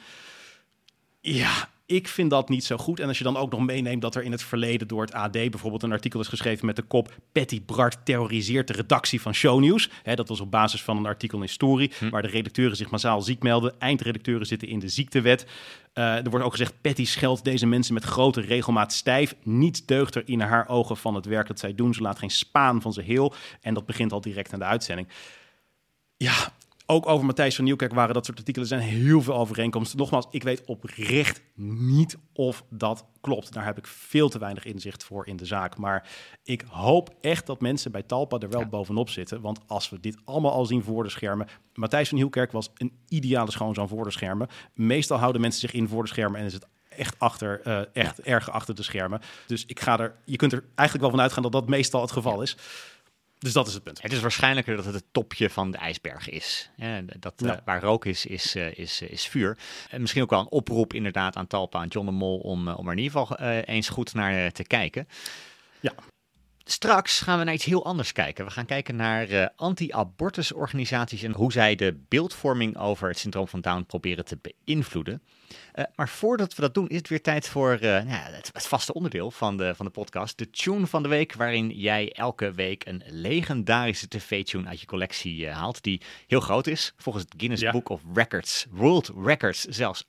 ja, ik vind dat niet zo goed. En als je dan ook nog meeneemt dat er in het verleden door het AD bijvoorbeeld een artikel is geschreven met de kop Patty Bart terroriseert de redactie van Shownieuws. Dat was op basis van een artikel in Story, waar de redacteuren zich massaal ziek melden. Eindredacteuren zitten in de ziektewet. Er wordt ook gezegd, Patty scheldt deze mensen met grote regelmaat stijf. Niets deugt er in haar ogen van het werk dat zij doen. Ze laat geen spaan van ze heel. En dat begint al direct aan de uitzending. Ja, ook over Matthijs van Nieuwkerk waren dat soort artikelen. Er zijn heel veel overeenkomsten. Nogmaals, ik weet oprecht niet of dat klopt. Daar heb ik veel te weinig inzicht voor in de zaak. Maar ik hoop echt dat mensen bij Talpa er wel bovenop zitten. Want als we dit allemaal al zien voor de schermen. Matthijs van Nieuwkerk was een ideale schoonzoon voor de schermen. Meestal houden mensen zich in voor de schermen en is het echt erg achter de schermen. Dus je kunt er eigenlijk wel van uitgaan dat dat meestal het geval is. Dus dat is het punt.
Het is waarschijnlijker dat het topje van de ijsberg is. Waar rook is vuur. En misschien ook wel een oproep inderdaad aan Talpa en John de Mol om er in ieder geval eens goed naar te kijken. Ja. Straks gaan we naar iets heel anders kijken. We gaan kijken naar anti-abortusorganisaties en hoe zij de beeldvorming over het syndroom van Down proberen te beïnvloeden. Maar voordat we dat doen, is het weer tijd voor het vaste onderdeel van de podcast. De tune van de week, waarin jij elke week een legendarische tv-tune uit je collectie haalt. Die heel groot is, volgens het Guinness Book of Records, World Records zelfs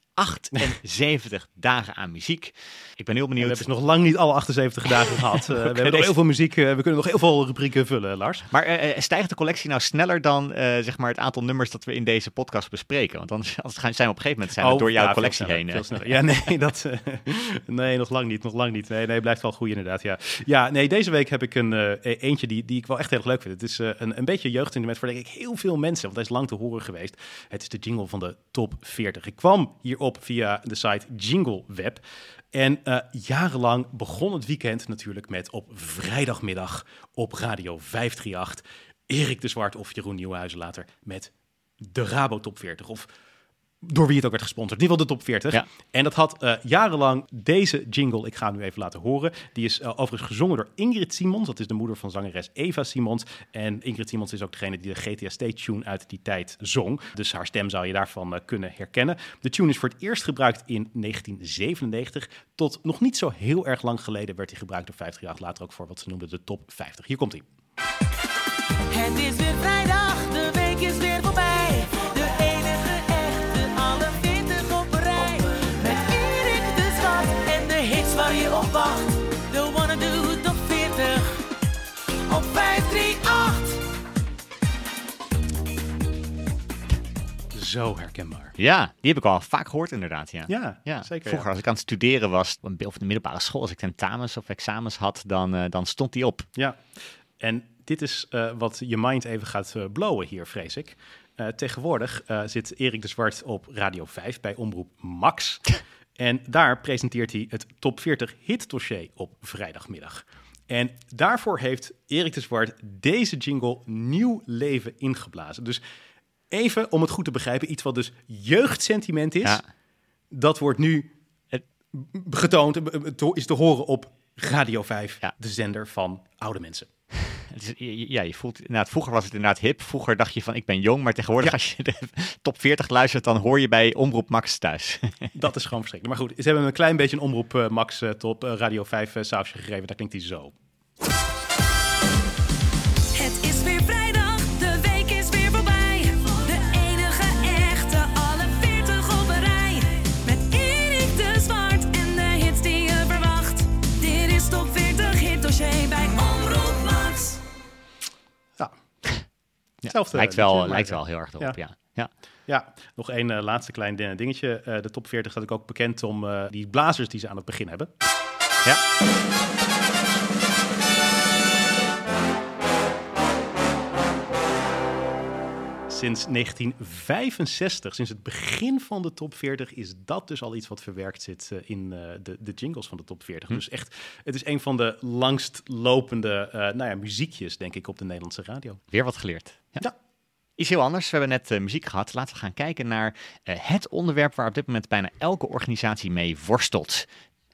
78 dagen aan muziek. Ik ben heel benieuwd.
We hebben nog lang niet alle 78 dagen gehad. We hebben nog heel veel muziek. We kunnen nog heel veel rubrieken vullen, Lars.
Maar stijgt de collectie nou sneller dan het aantal nummers dat we in deze podcast bespreken? Want dan zijn we op een gegeven moment door jouw collectie heen.
Veel sneller. Ja, nee, nog lang niet. Nee, blijft wel goed inderdaad. Ja, nee, deze week heb ik eentje die ik wel echt heel erg leuk vind. Het is een beetje jeugdsentiment voor denk ik heel veel mensen, want hij is lang te horen geweest. Het is de jingle van de top 40. Ik kwam hierop via de site Jingle Web. En jarenlang begon het weekend natuurlijk met op vrijdagmiddag op Radio 538 Erik de Zwart of Jeroen Nieuwenhuizen later met de Rabo Top 40. Of door wie het ook werd gesponsord. In ieder geval de top 40. Ja. En dat had jarenlang deze jingle, ik ga hem nu even laten horen. Die is overigens gezongen door Ingrid Simons. Dat is de moeder van zangeres Eva Simons. En Ingrid Simons is ook degene die de GTST-tune uit die tijd zong. Dus haar stem zou je daarvan kunnen herkennen. De tune is voor het eerst gebruikt in 1997. Tot nog niet zo heel erg lang geleden werd hij gebruikt door 538. Later ook voor wat ze noemden de top 50. Hier komt hij.
Het is weer vrijdag, de week is weer voorbij. De enige echte, alle 40 op een rij. Met Erik de Zwart en de hits waar je op wacht. The Wanna Do Top 40 op 538.
Zo herkenbaar.
Ja, die heb ik al vaak gehoord inderdaad.
Ja, zeker.
Vroeger als ik aan het studeren was, of in de middelbare school, als ik tentamens of examens had, dan stond die op.
Ja, en dit is wat je mind even gaat blowen hier, vrees ik. Tegenwoordig zit Erik de Zwart op Radio 5 bij Omroep Max. En daar presenteert hij het Top 40 hitdossier op vrijdagmiddag. En daarvoor heeft Erik de Zwart deze jingle nieuw leven ingeblazen. Dus even om het goed te begrijpen, iets wat dus jeugdsentiment is, dat wordt nu getoond, is te horen op Radio 5, de zender van oude mensen.
Ja, je voelt inderdaad, vroeger was het inderdaad hip. Vroeger dacht je van ik ben jong, maar tegenwoordig als je de top 40 luistert, dan hoor je bij Omroep Max thuis.
Dat is gewoon verschrikkelijk. Maar goed, ze hebben een klein beetje een Omroep Max top Radio 5 sausje gegeven. Daar klinkt hij zo.
Het is weer vrijdag, de week is weer voorbij. De enige echte, alle 40 op een rij. Met Erik de Zwart en de hits die je verwacht. Dit is Top 40 hitdossier bij Omroep Max.
Lijkt wel heel erg erop,
Ja, nog één laatste klein dingetje. De top 40 staat ook bekend om die blazers die ze aan het begin hebben. Ja. sinds 1965, sinds het begin van de top 40, is dat dus al iets wat verwerkt zit in de jingles van de top 40. Dus echt, het is een van de langstlopende muziekjes, denk ik, op de Nederlandse radio.
Weer wat geleerd.
Ja.
Iets heel anders. We hebben net muziek gehad. Laten we gaan kijken naar het onderwerp waar op dit moment bijna elke organisatie mee worstelt.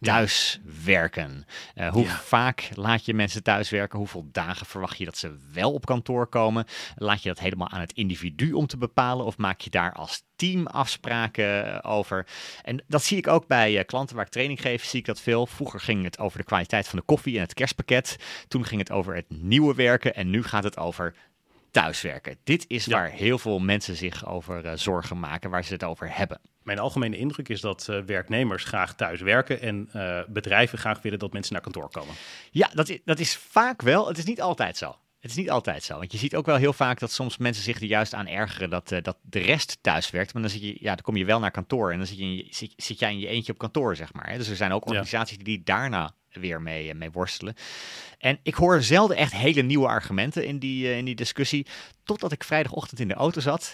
Thuiswerken. Hoe vaak laat je mensen thuiswerken? Hoeveel dagen verwacht je dat ze wel op kantoor komen? Laat je dat helemaal aan het individu om te bepalen? Of maak je daar als team afspraken over? En dat zie ik ook bij klanten waar ik training geef, zie ik dat veel. Vroeger ging het over de kwaliteit van de koffie en het kerstpakket. Toen ging het over het nieuwe werken en nu gaat het over thuiswerken. Dit is waar heel veel mensen zich over zorgen maken, waar ze het over hebben.
Mijn algemene indruk is dat werknemers graag thuis werken en bedrijven graag willen dat mensen naar kantoor komen. Ja,
dat is vaak wel. Het is niet altijd zo. Het is niet altijd zo. Want je ziet ook wel heel vaak dat soms mensen zich er juist aan ergeren dat de rest thuis werkt. Maar dan kom je wel naar kantoor en dan zit jij in je eentje op kantoor, zeg maar. Dus er zijn ook organisaties die daarna weer mee worstelen. En ik hoor zelden echt hele nieuwe argumenten in die discussie, totdat ik vrijdagochtend in de auto zat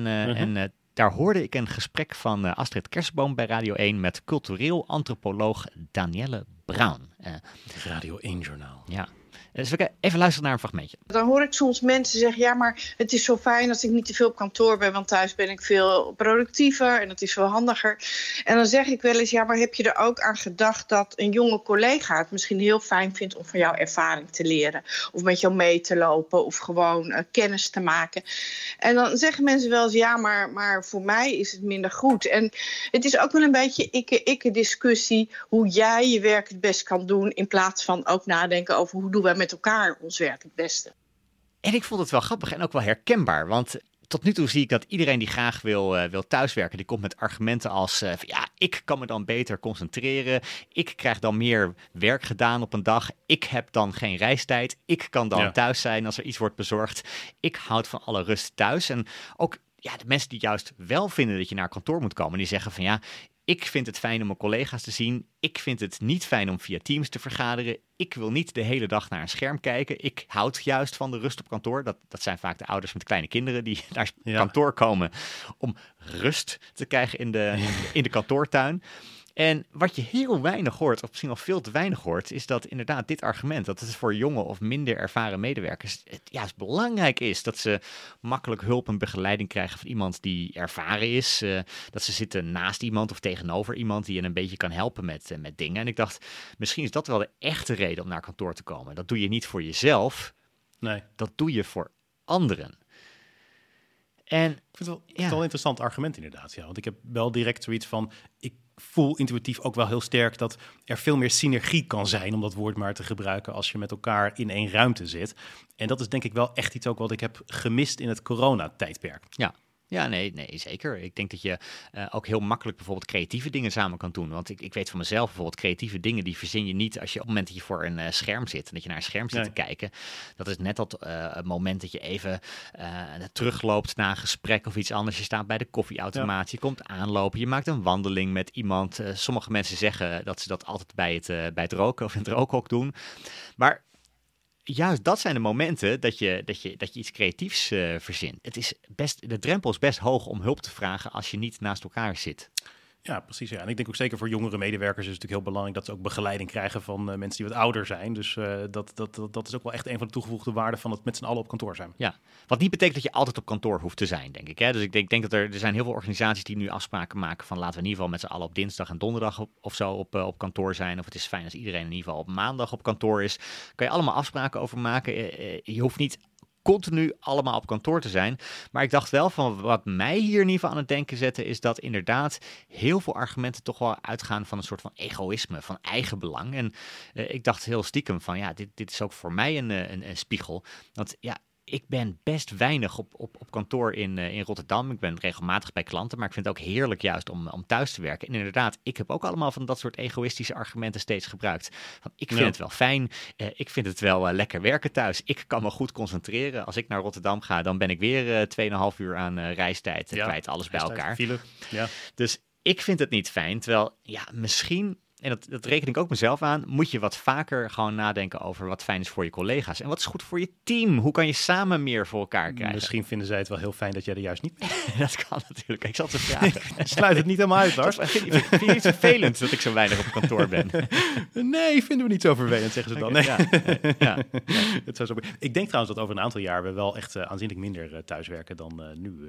en daar hoorde ik een gesprek van Astrid Kersenboom bij Radio 1 met cultureel antropoloog Danielle Bruin.
Radio 1-journaal.
Ja. Dus we even luisteren naar een fragmentje.
Dan hoor ik soms mensen zeggen, ja, maar het is zo fijn als ik niet te veel op kantoor ben, want thuis ben ik veel productiever en het is veel handiger. En dan zeg ik wel eens, ja, maar heb je er ook aan gedacht dat een jonge collega het misschien heel fijn vindt om van jouw ervaring te leren? Of met jou mee te lopen of gewoon kennis te maken. En dan zeggen mensen wel eens, ja, maar voor mij is het minder goed. En het is ook wel een beetje ikke discussie hoe jij je werk het best kan doen, in plaats van ook nadenken over hoe doen wij met elkaar ons werk het beste.
En ik vond het wel grappig en ook wel herkenbaar, want tot nu toe zie ik dat iedereen die graag wil thuiswerken, die komt met argumenten als, ik kan me dan beter concentreren, ik krijg dan meer werk gedaan op een dag, ik heb dan geen reistijd, ik kan dan thuis zijn als er iets wordt bezorgd, ik houd van alle rust thuis. En ook de mensen die juist wel vinden dat je naar kantoor moet komen, die zeggen van ik vind het fijn om mijn collega's te zien. Ik vind het niet fijn om via Teams te vergaderen. Ik wil niet de hele dag naar een scherm kijken. Ik houd juist van de rust op kantoor. Dat zijn vaak de ouders met kleine kinderen die naar kantoor komen om rust te krijgen in de kantoortuin. En wat je heel weinig hoort, of misschien wel veel te weinig hoort, is dat inderdaad dit argument, dat het voor jonge of minder ervaren medewerkers juist belangrijk is dat ze makkelijk hulp en begeleiding krijgen van iemand die ervaren is. Dat ze zitten naast iemand of tegenover iemand die je een beetje kan helpen met dingen. En ik dacht, misschien is dat wel de echte reden om naar kantoor te komen. Dat doe je niet voor jezelf, nee, dat doe je voor anderen. En
ik vind het wel een interessant argument inderdaad. Ja, want ik heb wel direct zoiets van, ik voel intuïtief ook wel heel sterk dat er veel meer synergie kan zijn, om dat woord maar te gebruiken, als je met elkaar in één ruimte zit. En dat is denk ik wel echt iets ook wat ik heb gemist in het coronatijdperk.
Ja, nee, zeker. Ik denk dat je ook heel makkelijk bijvoorbeeld creatieve dingen samen kan doen. Want ik weet van mezelf bijvoorbeeld, creatieve dingen die verzin je niet als je op het moment dat je voor een scherm zit en dat je naar een scherm zit te kijken. Dat is net dat moment dat je even terugloopt na een gesprek of iets anders. Je staat bij de koffieautomaat, je komt aanlopen, je maakt een wandeling met iemand. Sommige mensen zeggen dat ze dat altijd bij het roken of in het rookhok doen. Maar juist dat zijn de momenten dat je iets creatiefs verzint. De drempel is best hoog om hulp te vragen als je niet naast elkaar zit.
Ja, precies. Ja. En ik denk ook zeker voor jongere medewerkers is het natuurlijk heel belangrijk dat ze ook begeleiding krijgen van mensen die wat ouder zijn. Dus dat is ook wel echt een van de toegevoegde waarden van het met z'n allen op kantoor zijn.
Ja, wat niet betekent dat je altijd op kantoor hoeft te zijn, denk ik. Hè? Dus ik denk dat er zijn heel veel organisaties die nu afspraken maken van laten we in ieder geval met z'n allen op dinsdag en donderdag of zo op kantoor zijn. Of het is fijn als iedereen in ieder geval op maandag op kantoor is. Kan je allemaal afspraken over maken. Je hoeft niet continu allemaal op kantoor te zijn. Maar ik dacht wel van wat mij hier in ieder geval aan het denken zette, is dat inderdaad heel veel argumenten toch wel uitgaan van een soort van egoïsme, van eigenbelang. En ik dacht heel stiekem van dit is ook voor mij een spiegel. Want ik ben best weinig op kantoor in Rotterdam. Ik ben regelmatig bij klanten, maar ik vind het ook heerlijk juist om thuis te werken. En inderdaad, ik heb ook allemaal van dat soort egoïstische argumenten steeds gebruikt. Van, ik vind het wel fijn, ik vind het wel lekker werken thuis. Ik kan me goed concentreren. Als ik naar Rotterdam ga, dan ben ik weer 2,5 uur aan reistijd kwijt, alles bij elkaar.
File. Ja.
Dus ik vind het niet fijn, terwijl misschien en dat reken ik ook mezelf aan, moet je wat vaker gewoon nadenken over wat fijn is voor je collega's. En wat is goed voor je team? Hoe kan je samen meer voor elkaar krijgen?
Misschien vinden zij het wel heel fijn dat jij er juist niet bent.
Dat kan natuurlijk. Ik zal het ze vragen.
Sluit het niet helemaal uit, Lars.
Vind je het vervelend dat ik zo weinig op kantoor ben?
Nee, vinden we niet zo vervelend, zeggen ze dan. Nee.
Ja.
Het zou zo... Ik denk trouwens dat over een aantal jaar we wel echt aanzienlijk minder thuiswerken dan nu.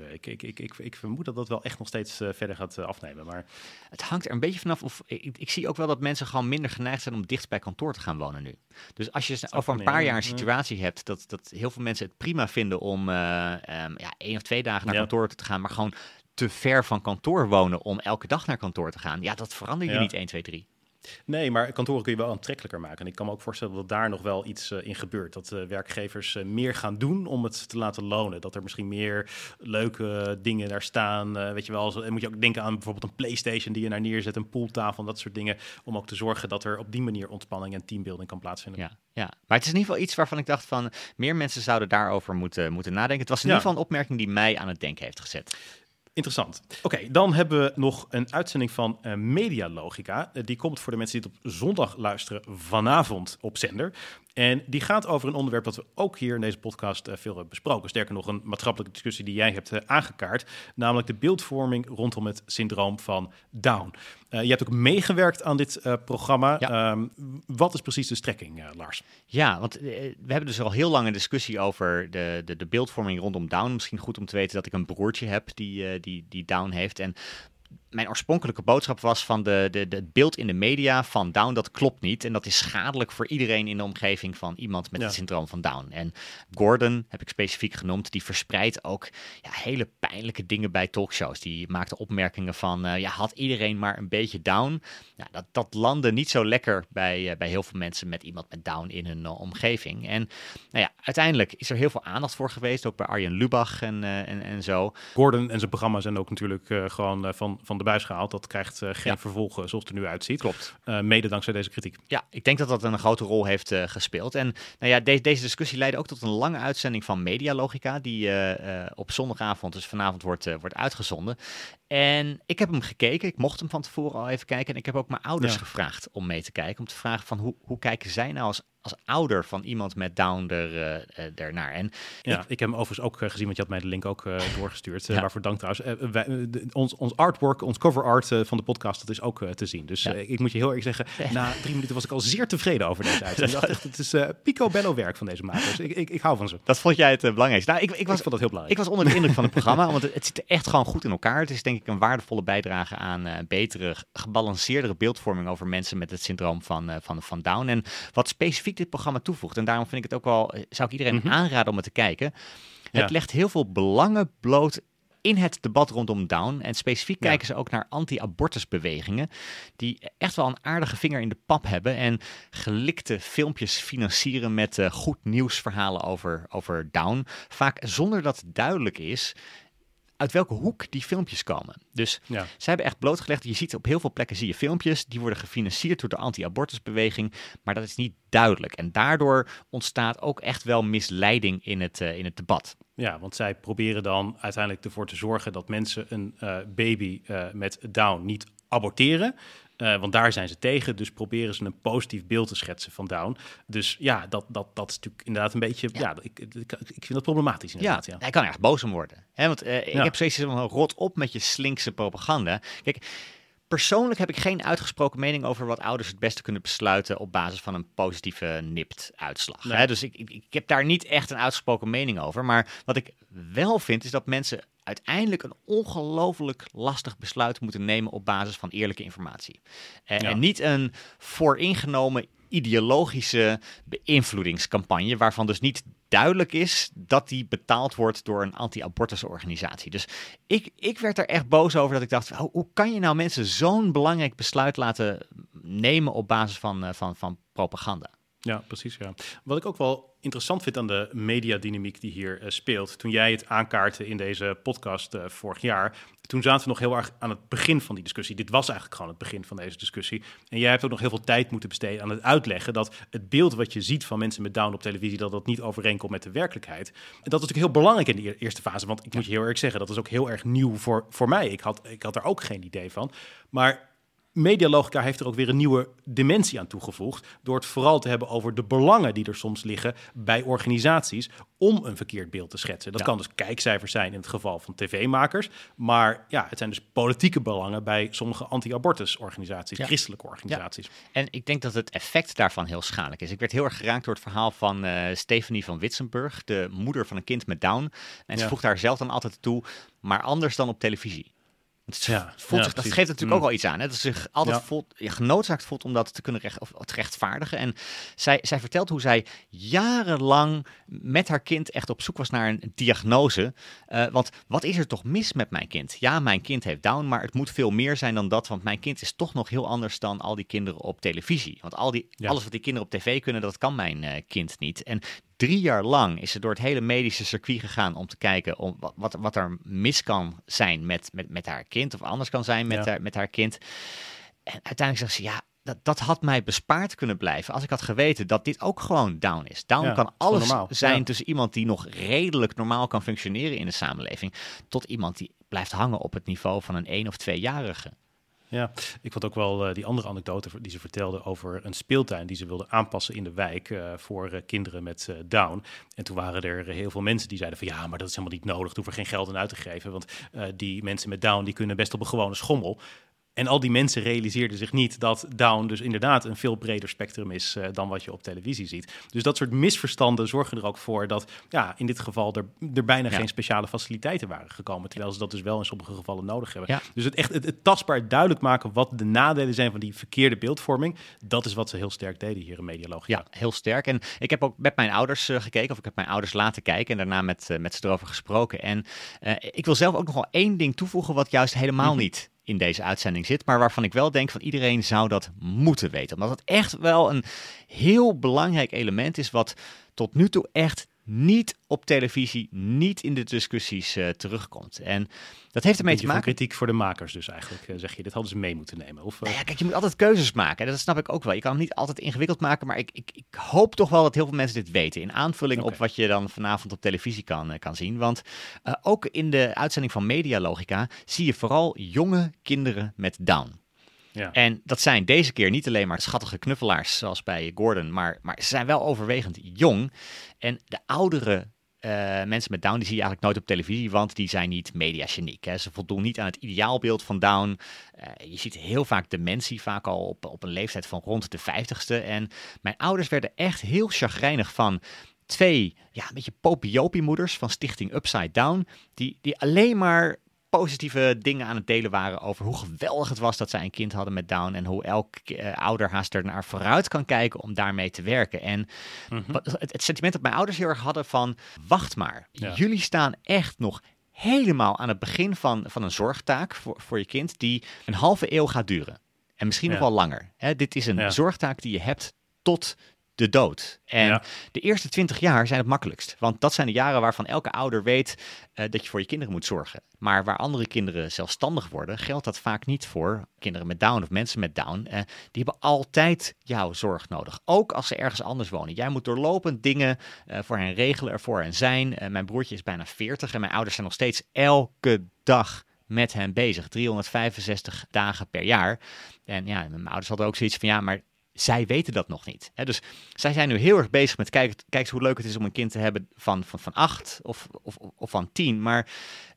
Ik vermoed dat dat wel echt nog steeds verder gaat afnemen. Maar
Het hangt er een beetje vanaf of... Ik zie ook wel dat mensen gewoon minder geneigd zijn om dichtst bij kantoor te gaan wonen nu. Dus als je over een paar jaar een situatie hebt dat heel veel mensen het prima vinden om 1 of 2 dagen naar kantoor te gaan, maar gewoon te ver van kantoor wonen om elke dag naar kantoor te gaan. Ja, dat verander je niet 1, 2, 3.
Nee, maar kantoren kun je wel aantrekkelijker maken. En ik kan me ook voorstellen dat daar nog wel iets in gebeurt. Dat werkgevers meer gaan doen om het te laten lonen. Dat er misschien meer leuke dingen daar staan. Weet je wel, moet je ook denken aan bijvoorbeeld een PlayStation die je daar neerzet, een pooltafel, dat soort dingen. Om ook te zorgen dat er op die manier ontspanning en teambuilding kan plaatsvinden.
Ja, maar het is in ieder geval iets waarvan ik dacht van meer mensen zouden daarover moeten nadenken. Het was in ieder geval een opmerking die mij aan het denken heeft gezet.
Interessant. Oké, dan hebben we nog een uitzending van Medialogica. Die komt voor de mensen die het op zondag luisteren vanavond op zender. En die gaat over een onderwerp dat we ook hier in deze podcast veel hebben besproken. Sterker nog, een maatschappelijke discussie die jij hebt aangekaart. Namelijk de beeldvorming rondom het syndroom van Down. Je hebt ook meegewerkt aan dit programma. Ja. Wat is precies de strekking, Lars?
Ja, want we hebben dus al heel lang een discussie over de beeldvorming rondom Down. Misschien goed om te weten dat ik een broertje heb die Down heeft. En mijn oorspronkelijke boodschap was van het beeld in de media van Down, dat klopt niet. En dat is schadelijk voor iedereen in de omgeving van iemand met het syndroom van Down. En Gordon, heb ik specifiek genoemd, die verspreidt ook hele pijnlijke dingen bij talkshows. Die maakte opmerkingen van, had iedereen maar een beetje Down. Nou, dat landde niet zo lekker bij heel veel mensen met iemand met Down in hun omgeving. En uiteindelijk is er heel veel aandacht voor geweest, ook bij Arjen Lubach en zo.
Gordon en zijn programma zijn ook natuurlijk gewoon van de buis gehaald. Dat krijgt geen vervolgen zoals het er nu uitziet.
Klopt.
Mede dankzij deze kritiek.
Ja, ik denk dat dat een grote rol heeft gespeeld. En deze discussie leidde ook tot een lange uitzending van Medialogica, die op zondagavond, dus vanavond, wordt uitgezonden. En ik heb hem gekeken. Ik mocht hem van tevoren al even kijken. En ik heb ook mijn ouders gevraagd om mee te kijken. Om te vragen van hoe kijken zij nou als ouder van iemand met Down ernaar. En
ik heb hem overigens ook gezien, want je had mij de link ook doorgestuurd. Waarvoor dank trouwens. Ons artwork, ons cover art van de podcast, dat is ook te zien. Dus ik moet je heel erg zeggen, na 3 minuten was ik al zeer tevreden over deze uitzending. Ik dacht echt, het is picobello werk van deze makers. Ik hou van ze.
Dat vond jij het belangrijkste? Nou, ik
vond dat heel belangrijk.
Ik was onder de indruk van het programma, want het zit er echt gewoon goed in elkaar. Het is denk ik een waardevolle bijdrage aan betere, gebalanceerdere beeldvorming over mensen met het syndroom van Down. En wat specifiek dit programma toevoegt. En daarom vind ik het ook wel, zou ik iedereen aanraden om het te kijken. Het legt heel veel belangen bloot in het debat rondom Down. En specifiek kijken ze ook naar anti-abortusbewegingen, die echt wel een aardige vinger in de pap hebben en gelikte filmpjes financieren met goed nieuwsverhalen over Down. Vaak zonder dat duidelijk is uit welke hoek die filmpjes komen. Dus zij hebben echt blootgelegd, je ziet op heel veel plekken zie je filmpjes, die worden gefinancierd door de anti-abortusbeweging, maar dat is niet duidelijk. En daardoor ontstaat ook echt wel misleiding in het debat.
Ja, want zij proberen dan uiteindelijk ervoor te zorgen dat mensen een baby met Down niet aborteren. Want daar zijn ze tegen, dus proberen ze een positief beeld te schetsen van Down. Dus ja, dat is natuurlijk inderdaad een beetje... Ik vind dat problematisch inderdaad.
Ja, hij kan erg boos om worden. Hè? Want ik heb steeds van rot op met je slinkse propaganda. Kijk, persoonlijk heb ik geen uitgesproken mening over wat ouders het beste kunnen besluiten op basis van een positieve NIPT-uitslag.
Nee.
Hè? Dus ik heb daar niet echt een uitgesproken mening over. Maar wat ik wel vind, is dat mensen uiteindelijk een ongelooflijk lastig besluit moeten nemen op basis van eerlijke informatie. En niet een vooringenomen ideologische beïnvloedingscampagne, waarvan dus niet duidelijk is dat die betaald wordt door een anti-abortusorganisatie. Dus ik werd er echt boos over dat ik dacht, hoe kan je nou mensen zo'n belangrijk besluit laten nemen op basis van propaganda?
Ja, precies. Ja. Wat ik ook wel interessant vind aan de mediadynamiek die hier speelt. Toen jij het aankaartte in deze podcast vorig jaar, toen zaten we nog heel erg aan het begin van die discussie. Dit was eigenlijk gewoon het begin van deze discussie. En jij hebt ook nog heel veel tijd moeten besteden aan het uitleggen dat het beeld wat je ziet van mensen met Down op televisie, dat niet overeenkomt met de werkelijkheid. En dat is natuurlijk heel belangrijk in de eerste fase, want ik moet je heel erg zeggen, dat is ook heel erg nieuw voor mij. Ik had er ook geen idee van. Maar Medialogica heeft er ook weer een nieuwe dimensie aan toegevoegd, door het vooral te hebben over de belangen die er soms liggen bij organisaties om een verkeerd beeld te schetsen. Dat kan dus kijkcijfers zijn in het geval van tv-makers, maar ja, het zijn dus politieke belangen bij sommige anti-abortusorganisaties, christelijke organisaties.
Ja. En ik denk dat het effect daarvan heel schadelijk is. Ik werd heel erg geraakt door het verhaal van Stephanie van Witsenburg, de moeder van een kind met Down. En ze voegt daar zelf dan altijd toe, maar anders dan op televisie. Dat geeft natuurlijk ook wel iets aan. Hè? Dat ze zich altijd genoodzaakt voelt om dat te kunnen rechtvaardigen. En zij vertelt hoe zij jarenlang met haar kind echt op zoek was naar een diagnose. Want wat is er toch mis met mijn kind? Ja, mijn kind heeft Down, maar het moet veel meer zijn dan dat. Want mijn kind is toch nog heel anders dan al die kinderen op televisie. Want alles wat die kinderen op tv kunnen, dat kan mijn kind niet. En 3 jaar lang is ze door het hele medische circuit gegaan om te kijken wat er mis kan zijn met haar kind, of anders kan zijn met haar kind. En uiteindelijk zegt ze, ja, dat had mij bespaard kunnen blijven als ik had geweten dat dit ook gewoon Down is. Down kan alles zijn tussen iemand die nog redelijk normaal kan functioneren in de samenleving, tot iemand die blijft hangen op het niveau van een 1- of 2-jarige.
Ja, ik vond ook wel die andere anekdote die ze vertelde over een speeltuin die ze wilde aanpassen in de wijk voor kinderen met Down. En toen waren er heel veel mensen die zeiden van ja, maar dat is helemaal niet nodig, daar hoeven we geen geld aan uit te geven, want die mensen met Down die kunnen best op een gewone schommel. En al die mensen realiseerden zich niet dat Down dus inderdaad een veel breder spectrum is dan wat je op televisie ziet. Dus dat soort misverstanden zorgen er ook voor dat in dit geval er bijna geen speciale faciliteiten waren gekomen. Terwijl ze dat dus wel in sommige gevallen nodig hebben. Ja. Dus het tastbaar duidelijk maken wat de nadelen zijn van die verkeerde beeldvorming. Dat is wat ze heel sterk deden hier in Medialogica.
Ja, heel sterk. En ik heb ook met mijn ouders gekeken, of ik heb mijn ouders laten kijken en daarna met ze erover gesproken. En ik wil zelf ook nog wel 1 ding toevoegen wat juist helemaal niet in deze uitzending zit, maar waarvan ik wel denk van iedereen zou dat moeten weten. Omdat het echt wel een heel belangrijk element is wat tot nu toe echt niet op televisie, niet in de discussies terugkomt. En dat heeft ermee te maken...
kritiek voor de makers dus eigenlijk, zeg je. Dit hadden ze mee moeten nemen. Of,
Nou ja, kijk, je moet altijd keuzes maken. Dat snap ik ook wel. Je kan hem niet altijd ingewikkeld maken, maar ik hoop toch wel dat heel veel mensen dit weten. In aanvulling op wat je dan vanavond op televisie kan zien. Want ook in de uitzending van Medialogica zie je vooral jonge kinderen met Down. Ja. En dat zijn deze keer niet alleen maar schattige knuffelaars zoals bij Gordon, maar ze zijn wel overwegend jong. En de oudere mensen met Down, die zie je eigenlijk nooit op televisie, want die zijn niet mediageniek. Hè. Ze voldoen niet aan het ideaalbeeld van Down. Je ziet heel vaak dementie, vaak al op een leeftijd van rond de 50ste. En mijn ouders werden echt heel chagrijnig van 2, een beetje popiopie-moeders van stichting Upside Down, die alleen maar positieve dingen aan het delen waren over hoe geweldig het was dat zij een kind hadden met Down en hoe elk ouder haast er naar vooruit kan kijken om daarmee te werken. En het sentiment dat mijn ouders heel erg hadden van, wacht maar, jullie staan echt nog helemaal aan het begin van een zorgtaak voor je kind die een halve eeuw gaat duren. En misschien nog wel langer. Dit is een zorgtaak die je hebt tot de dood. En de eerste 20 jaar zijn het makkelijkst. Want dat zijn de jaren waarvan elke ouder weet dat je voor je kinderen moet zorgen. Maar waar andere kinderen zelfstandig worden, geldt dat vaak niet voor kinderen met Down of mensen met Down. Die hebben altijd jouw zorg nodig. Ook als ze ergens anders wonen. Jij moet doorlopend dingen voor hen regelen, er voor hen zijn. Mijn broertje is bijna 40 en mijn ouders zijn nog steeds elke dag met hen bezig. 365 dagen per jaar. En mijn ouders hadden ook zoiets van, maar zij weten dat nog niet. Hè? Dus zij zijn nu heel erg bezig met kijk eens hoe leuk het is om een kind te hebben van 8 of van 10. Maar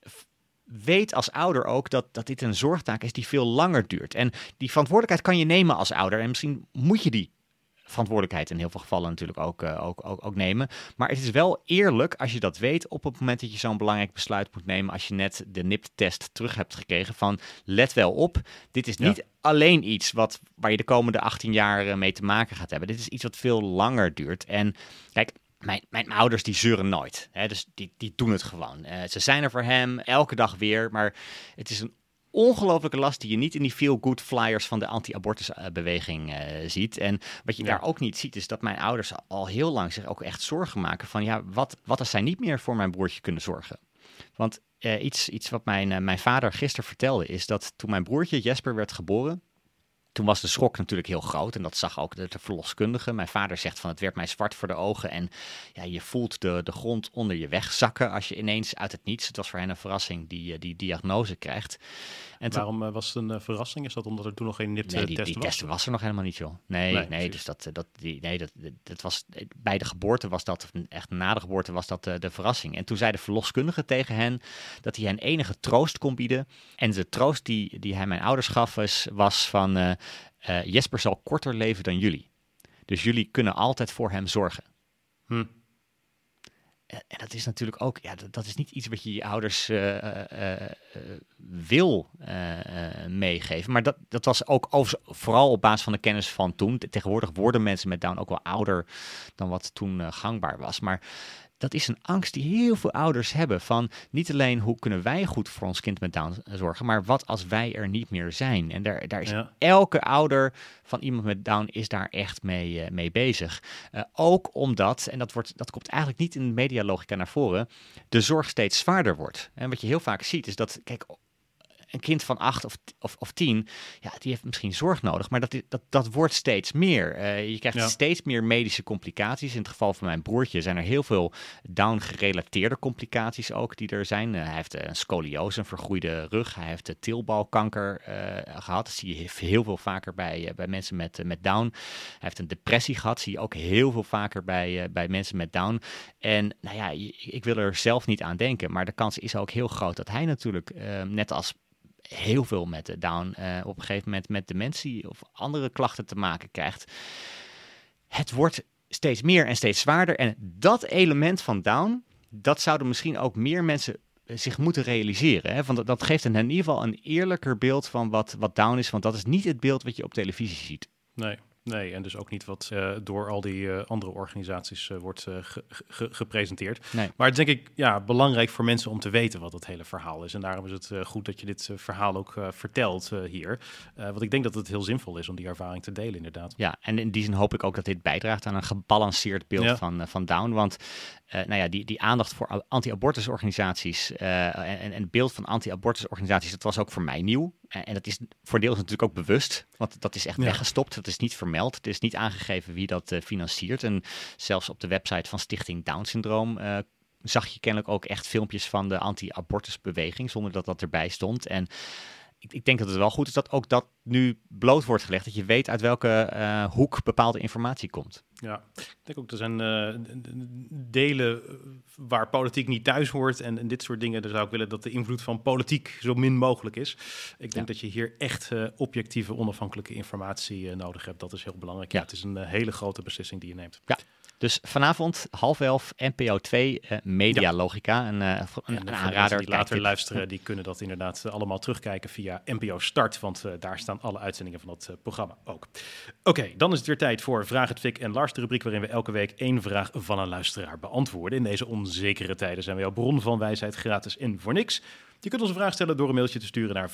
weet als ouder ook dat dit een zorgtaak is die veel langer duurt. En die verantwoordelijkheid kan je nemen als ouder. En misschien moet je die verantwoordelijkheid in heel veel gevallen natuurlijk ook nemen. Maar het is wel eerlijk als je dat weet op het moment dat je zo'n belangrijk besluit moet nemen, als je net de NIPT-test terug hebt gekregen van let wel op, dit is niet alleen iets waar je de komende 18 jaar mee te maken gaat hebben. Dit is iets wat veel langer duurt. En kijk, mijn ouders die zeuren nooit. Hè? Dus die doen het gewoon. Ze zijn er voor hem elke dag weer, maar het is een ongelofelijke last die je niet in die feel-good flyers van de anti-abortusbeweging ziet. En wat je daar ook niet ziet, is dat mijn ouders al heel lang zich ook echt zorgen maken van wat als zij niet meer voor mijn broertje kunnen zorgen. Want iets wat mijn vader gisteren vertelde is dat toen mijn broertje Jesper werd geboren, Toen was de schok natuurlijk heel groot en dat zag ook de verloskundige. Mijn vader zegt van het werd mij zwart voor de ogen en ja, je voelt de grond onder je wegzakken als je ineens uit het niets, het was voor hen een verrassing, die diagnose krijgt. En
Waarom was het een verrassing? Is dat omdat er toen nog geen NIPT-test was?
Die testen was er nog helemaal niet, joh. Nee, dus dat was bij de geboorte was dat, echt na de geboorte was dat de verrassing. En toen zei de verloskundige tegen hen dat hij hen enige troost kon bieden. En de troost die hij mijn ouders gaf was van Jesper zal korter leven dan jullie. Dus jullie kunnen altijd voor hem zorgen. En dat is natuurlijk ook, ja, dat is niet iets wat je ouders wil meegeven. Maar dat was ook vooral op basis van de kennis van toen. Tegenwoordig worden mensen met Down ook wel ouder dan wat toen gangbaar was. Maar dat is een angst die heel veel ouders hebben. Van niet alleen hoe kunnen wij goed voor ons kind met Down zorgen, maar wat als wij er niet meer zijn. En daar is elke ouder van iemand met Down is daar echt mee bezig. Ook omdat, en dat komt eigenlijk niet in de medialogica naar voren, de zorg steeds zwaarder wordt. En wat je heel vaak ziet is dat, kijk, een kind van 8 of 10, ja, die heeft misschien zorg nodig, maar dat wordt steeds meer. Je krijgt steeds meer medische complicaties. In het geval van mijn broertje zijn er heel veel Down-gerelateerde complicaties ook die er zijn. Hij heeft een scoliose, een vergroeide rug. Hij heeft teelbalkanker gehad. Dat zie je heel veel vaker bij mensen met Down. Hij heeft een depressie gehad. Zie je ook heel veel vaker bij mensen met Down. En nou ja, ik wil er zelf niet aan denken, maar de kans is ook heel groot dat hij natuurlijk, net als heel veel met Down op een gegeven moment met dementie of andere klachten te maken krijgt. Het wordt steeds meer en steeds zwaarder. En dat element van Down, dat zouden misschien ook meer mensen zich moeten realiseren. Hè? Want dat geeft hen in ieder geval een eerlijker beeld van wat Down is. Want dat is niet het beeld wat je op televisie ziet.
Nee, en dus ook niet wat door al die andere organisaties wordt gepresenteerd.
Nee.
Maar het is denk ik belangrijk voor mensen om te weten wat het hele verhaal is. En daarom is het goed dat je dit verhaal ook vertelt hier. Want ik denk dat het heel zinvol is om die ervaring te delen, inderdaad.
Ja, en in die zin hoop ik ook dat dit bijdraagt aan een gebalanceerd beeld van Down. Want die aandacht voor anti-abortusorganisaties en het beeld van anti-abortusorganisaties, dat was ook voor mij nieuw. En dat is voor deels natuurlijk ook bewust, want dat is echt weggestopt. Dat is niet vermeld. Het is niet aangegeven wie dat financiert. En zelfs op de website van Stichting Down Syndroom zag je kennelijk ook echt filmpjes van de anti-abortusbeweging, zonder dat dat erbij stond. En ik denk dat het wel goed is dat ook dat nu bloot wordt gelegd. Dat je weet uit welke hoek bepaalde informatie komt. Ja,
ik denk ook, er zijn delen waar politiek niet thuis hoort en dit soort dingen. Daar zou ik willen dat de invloed van politiek zo min mogelijk is. Ik denk dat je hier echt objectieve, onafhankelijke informatie nodig hebt. Dat is heel belangrijk. Ja, het is een hele grote beslissing die je neemt.
Ja. Dus vanavond 11:30 NPO 2 Medialogica. Een aanrader.
Die later luisteren, die kunnen dat inderdaad allemaal terugkijken via NPO Start. Want daar staan alle uitzendingen van dat programma ook. Oké, dan is het weer tijd voor Vraag het Fik en Lars. De rubriek waarin we elke week 1 vraag van een luisteraar beantwoorden. In deze onzekere tijden zijn we jouw bron van wijsheid, gratis en voor niks. Je kunt ons een vraag stellen door een mailtje te sturen naar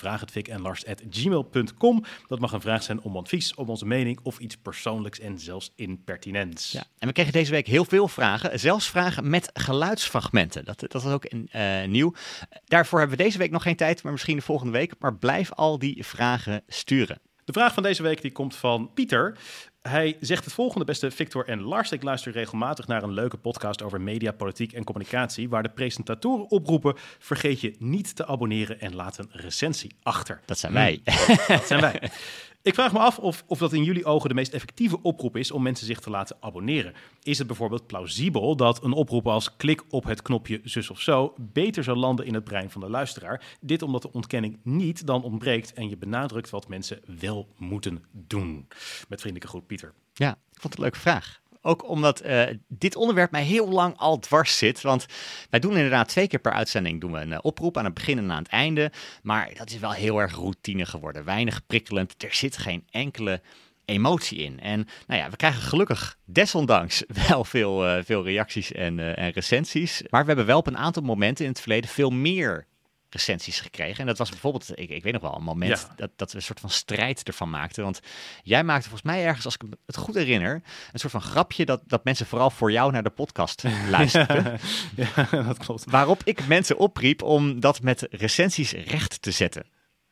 vraaghetfikenlars@gmail.com. Dat mag een vraag zijn om advies, om onze mening of iets persoonlijks en zelfs impertinents.
Ja, en we kregen deze week heel veel vragen, zelfs vragen met geluidsfragmenten. Dat is ook nieuw. Daarvoor hebben we deze week nog geen tijd, maar misschien de volgende week. Maar blijf al die vragen sturen.
De vraag van deze week die komt van Pieter. Hij zegt het volgende: beste Victor en Lars, ik luister regelmatig naar een leuke podcast over media, politiek en communicatie, waar de presentatoren oproepen: vergeet je niet te abonneren en laat een recensie achter.
Dat zijn wij.
Dat zijn wij. Ik vraag me af of dat in jullie ogen de meest effectieve oproep is om mensen zich te laten abonneren. Is het bijvoorbeeld plausibel dat een oproep als klik op het knopje zus of zo beter zou landen in het brein van de luisteraar? Dit omdat de ontkenning niet dan ontbreekt en je benadrukt wat mensen wel moeten doen. Met vriendelijke groet, Pieter.
Ja, ik vond het een leuke vraag. Ook omdat dit onderwerp mij heel lang al dwars zit. Want wij doen inderdaad 2 keer per uitzending doen we een oproep aan het begin en aan het einde. Maar dat is wel heel erg routine geworden. Weinig prikkelend. Er zit geen enkele emotie in. En nou ja, we krijgen gelukkig desondanks wel veel reacties en recensies. Maar we hebben wel op een aantal momenten in het verleden veel meer recensies gekregen. En dat was bijvoorbeeld, ik weet nog wel, een moment dat we een soort van strijd ervan maakten. Want jij maakte volgens mij ergens, als ik het goed herinner, een soort van grapje dat mensen vooral voor jou naar de podcast luisterden.
Ja, dat klopt.
Waarop ik mensen opriep om dat met recensies recht te zetten.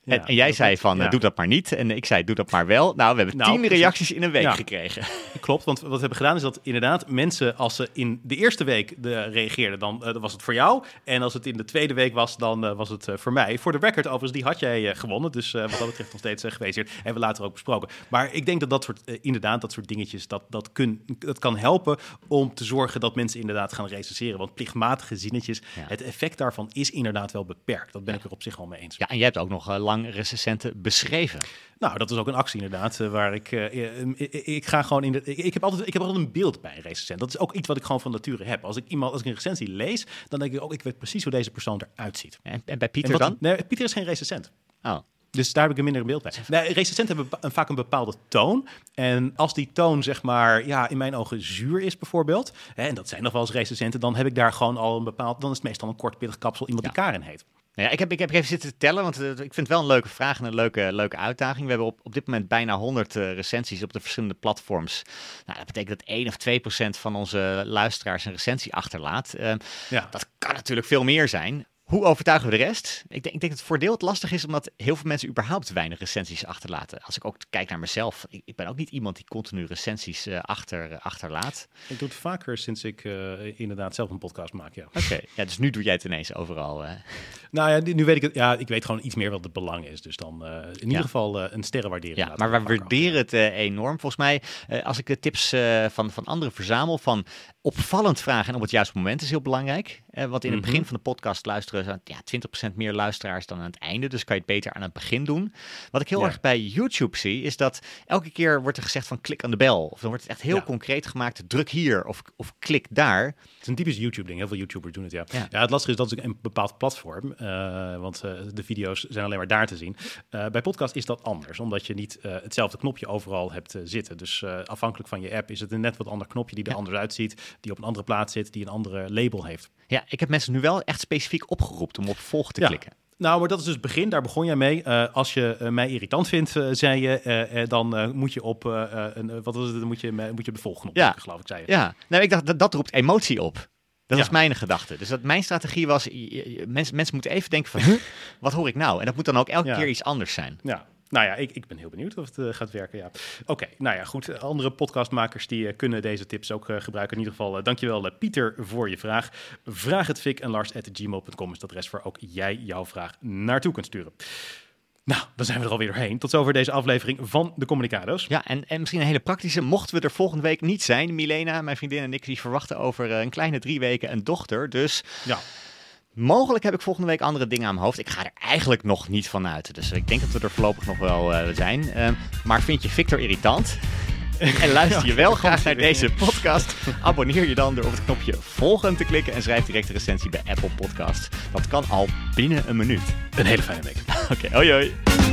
En jij zei van, doe dat maar niet. En ik zei, doe dat maar wel. Nou, we hebben 10 reacties in een week gekregen.
Klopt, want wat we hebben gedaan is dat inderdaad mensen, als ze in de eerste week reageerden, dan was het voor jou. En als het in de tweede week was, dan was het voor mij. Voor de record overigens, die had jij gewonnen. Dus wat dat betreft nog steeds geweest. Hebben we later ook besproken. Maar ik denk dat dat soort dingetjes, dat kan helpen om te zorgen dat mensen inderdaad gaan recenseren. Want plichtmatige zinnetjes, het effect daarvan is inderdaad wel beperkt. Dat ben ik er op zich wel mee eens.
Ja, en jij hebt ook nog lang recensenten beschreven.
Nou, dat is ook een actie inderdaad, waar ik ga gewoon ik heb altijd een beeld bij een recensent. Dat is ook iets wat ik gewoon van nature heb. Als ik een recensie lees, dan denk ik ook, ik weet precies hoe deze persoon eruit ziet.
En bij Pieter dan?
Nee, Pieter is geen recensent.
Oh.
Dus daar heb ik een minder beeld bij. Nee, recensenten hebben vaak een bepaalde toon. En als die toon, zeg maar, in mijn ogen zuur is bijvoorbeeld, en dat zijn nog wel eens recensenten, dan heb ik daar gewoon al dan is het meestal een kort pittig kapsel, iemand die Karen heet.
Nou ja, ik heb even zitten tellen, want ik vind het wel een leuke vraag en een leuke uitdaging. We hebben op dit moment bijna 100 recensies op de verschillende platforms. Nou, dat betekent dat 1 of 2% van onze luisteraars een recensie achterlaat. Dat kan natuurlijk veel meer zijn. Hoe overtuigen we de rest? Ik denk dat het voordeel het lastig is, omdat heel veel mensen überhaupt weinig recensies achterlaten. Als ik ook kijk naar mezelf, ik ben ook niet iemand die continu recensies achterlaat.
Ik doe het vaker sinds ik inderdaad zelf een podcast maak, ja.
Oké, dus nu doe jij het ineens overal.
Nou ja, nu weet ik het. Ja, ik weet gewoon iets meer wat het belang is. Dus dan in ieder geval een sterrenwaardering.
Ja, maar we waarderen het enorm. Volgens mij, als ik tips van anderen verzamel, van opvallend vragen en op het juiste moment is heel belangrijk. Want in het begin van de podcast luisteren 20% meer luisteraars dan aan het einde. Dus kan je het beter aan het begin doen. Wat ik heel erg bij YouTube zie, is dat elke keer wordt er gezegd van klik aan de bel. Of dan wordt het echt heel concreet gemaakt. Druk hier of klik daar.
Het is een typisch YouTube-ding. Heel veel YouTubers doen het, ja. Het lastige is dat het een bepaald platform. Want de video's zijn alleen maar daar te zien. Bij podcast is dat anders. Omdat je niet hetzelfde knopje overal hebt zitten. Dus afhankelijk van je app is het een net wat ander knopje die er anders uitziet. Die op een andere plaats zit. Die een andere label heeft.
Ja, ik heb mensen nu wel echt specifiek opgeroepen om op volg te klikken.
Nou, maar dat is dus het begin. Daar begon jij mee. Als je mij irritant vindt, zei je, dan moet je op wat was het? Dan moet je de volgknop drukken, geloof ik, zei je.
Ja, nou, ik dacht dat roept emotie op. Dat was mijn gedachte. Dus mijn strategie was, mensen moeten even denken van, wat hoor ik nou? En dat moet dan ook elke keer iets anders zijn.
Ja. Nou ja, ik ben heel benieuwd of het gaat werken, ja. Oké, nou ja, goed. Andere podcastmakers die kunnen deze tips ook gebruiken. In ieder geval, dankjewel Pieter voor je vraag. Vraag het Fik en Lars@gmail.com is het adres waar ook jij jouw vraag naartoe kunt sturen. Nou, dan zijn we er alweer doorheen. Tot zover deze aflevering van de Communicado's.
Ja, en misschien een hele praktische. Mochten we er volgende week niet zijn, Milena, mijn vriendin en ik, die verwachten over een kleine 3 weken een dochter. Dus ja. Mogelijk heb ik volgende week andere dingen aan mijn hoofd. Ik ga er eigenlijk nog niet van uit. Dus ik denk dat we er voorlopig nog wel zijn. Maar vind je Victor irritant? En luister je wel graag naar deze podcast? Abonneer je dan door op het knopje volgen te klikken en schrijf direct een recensie bij Apple Podcasts. Dat kan al binnen een minuut.
Een hele fijne week.
Oké, hoi hoi.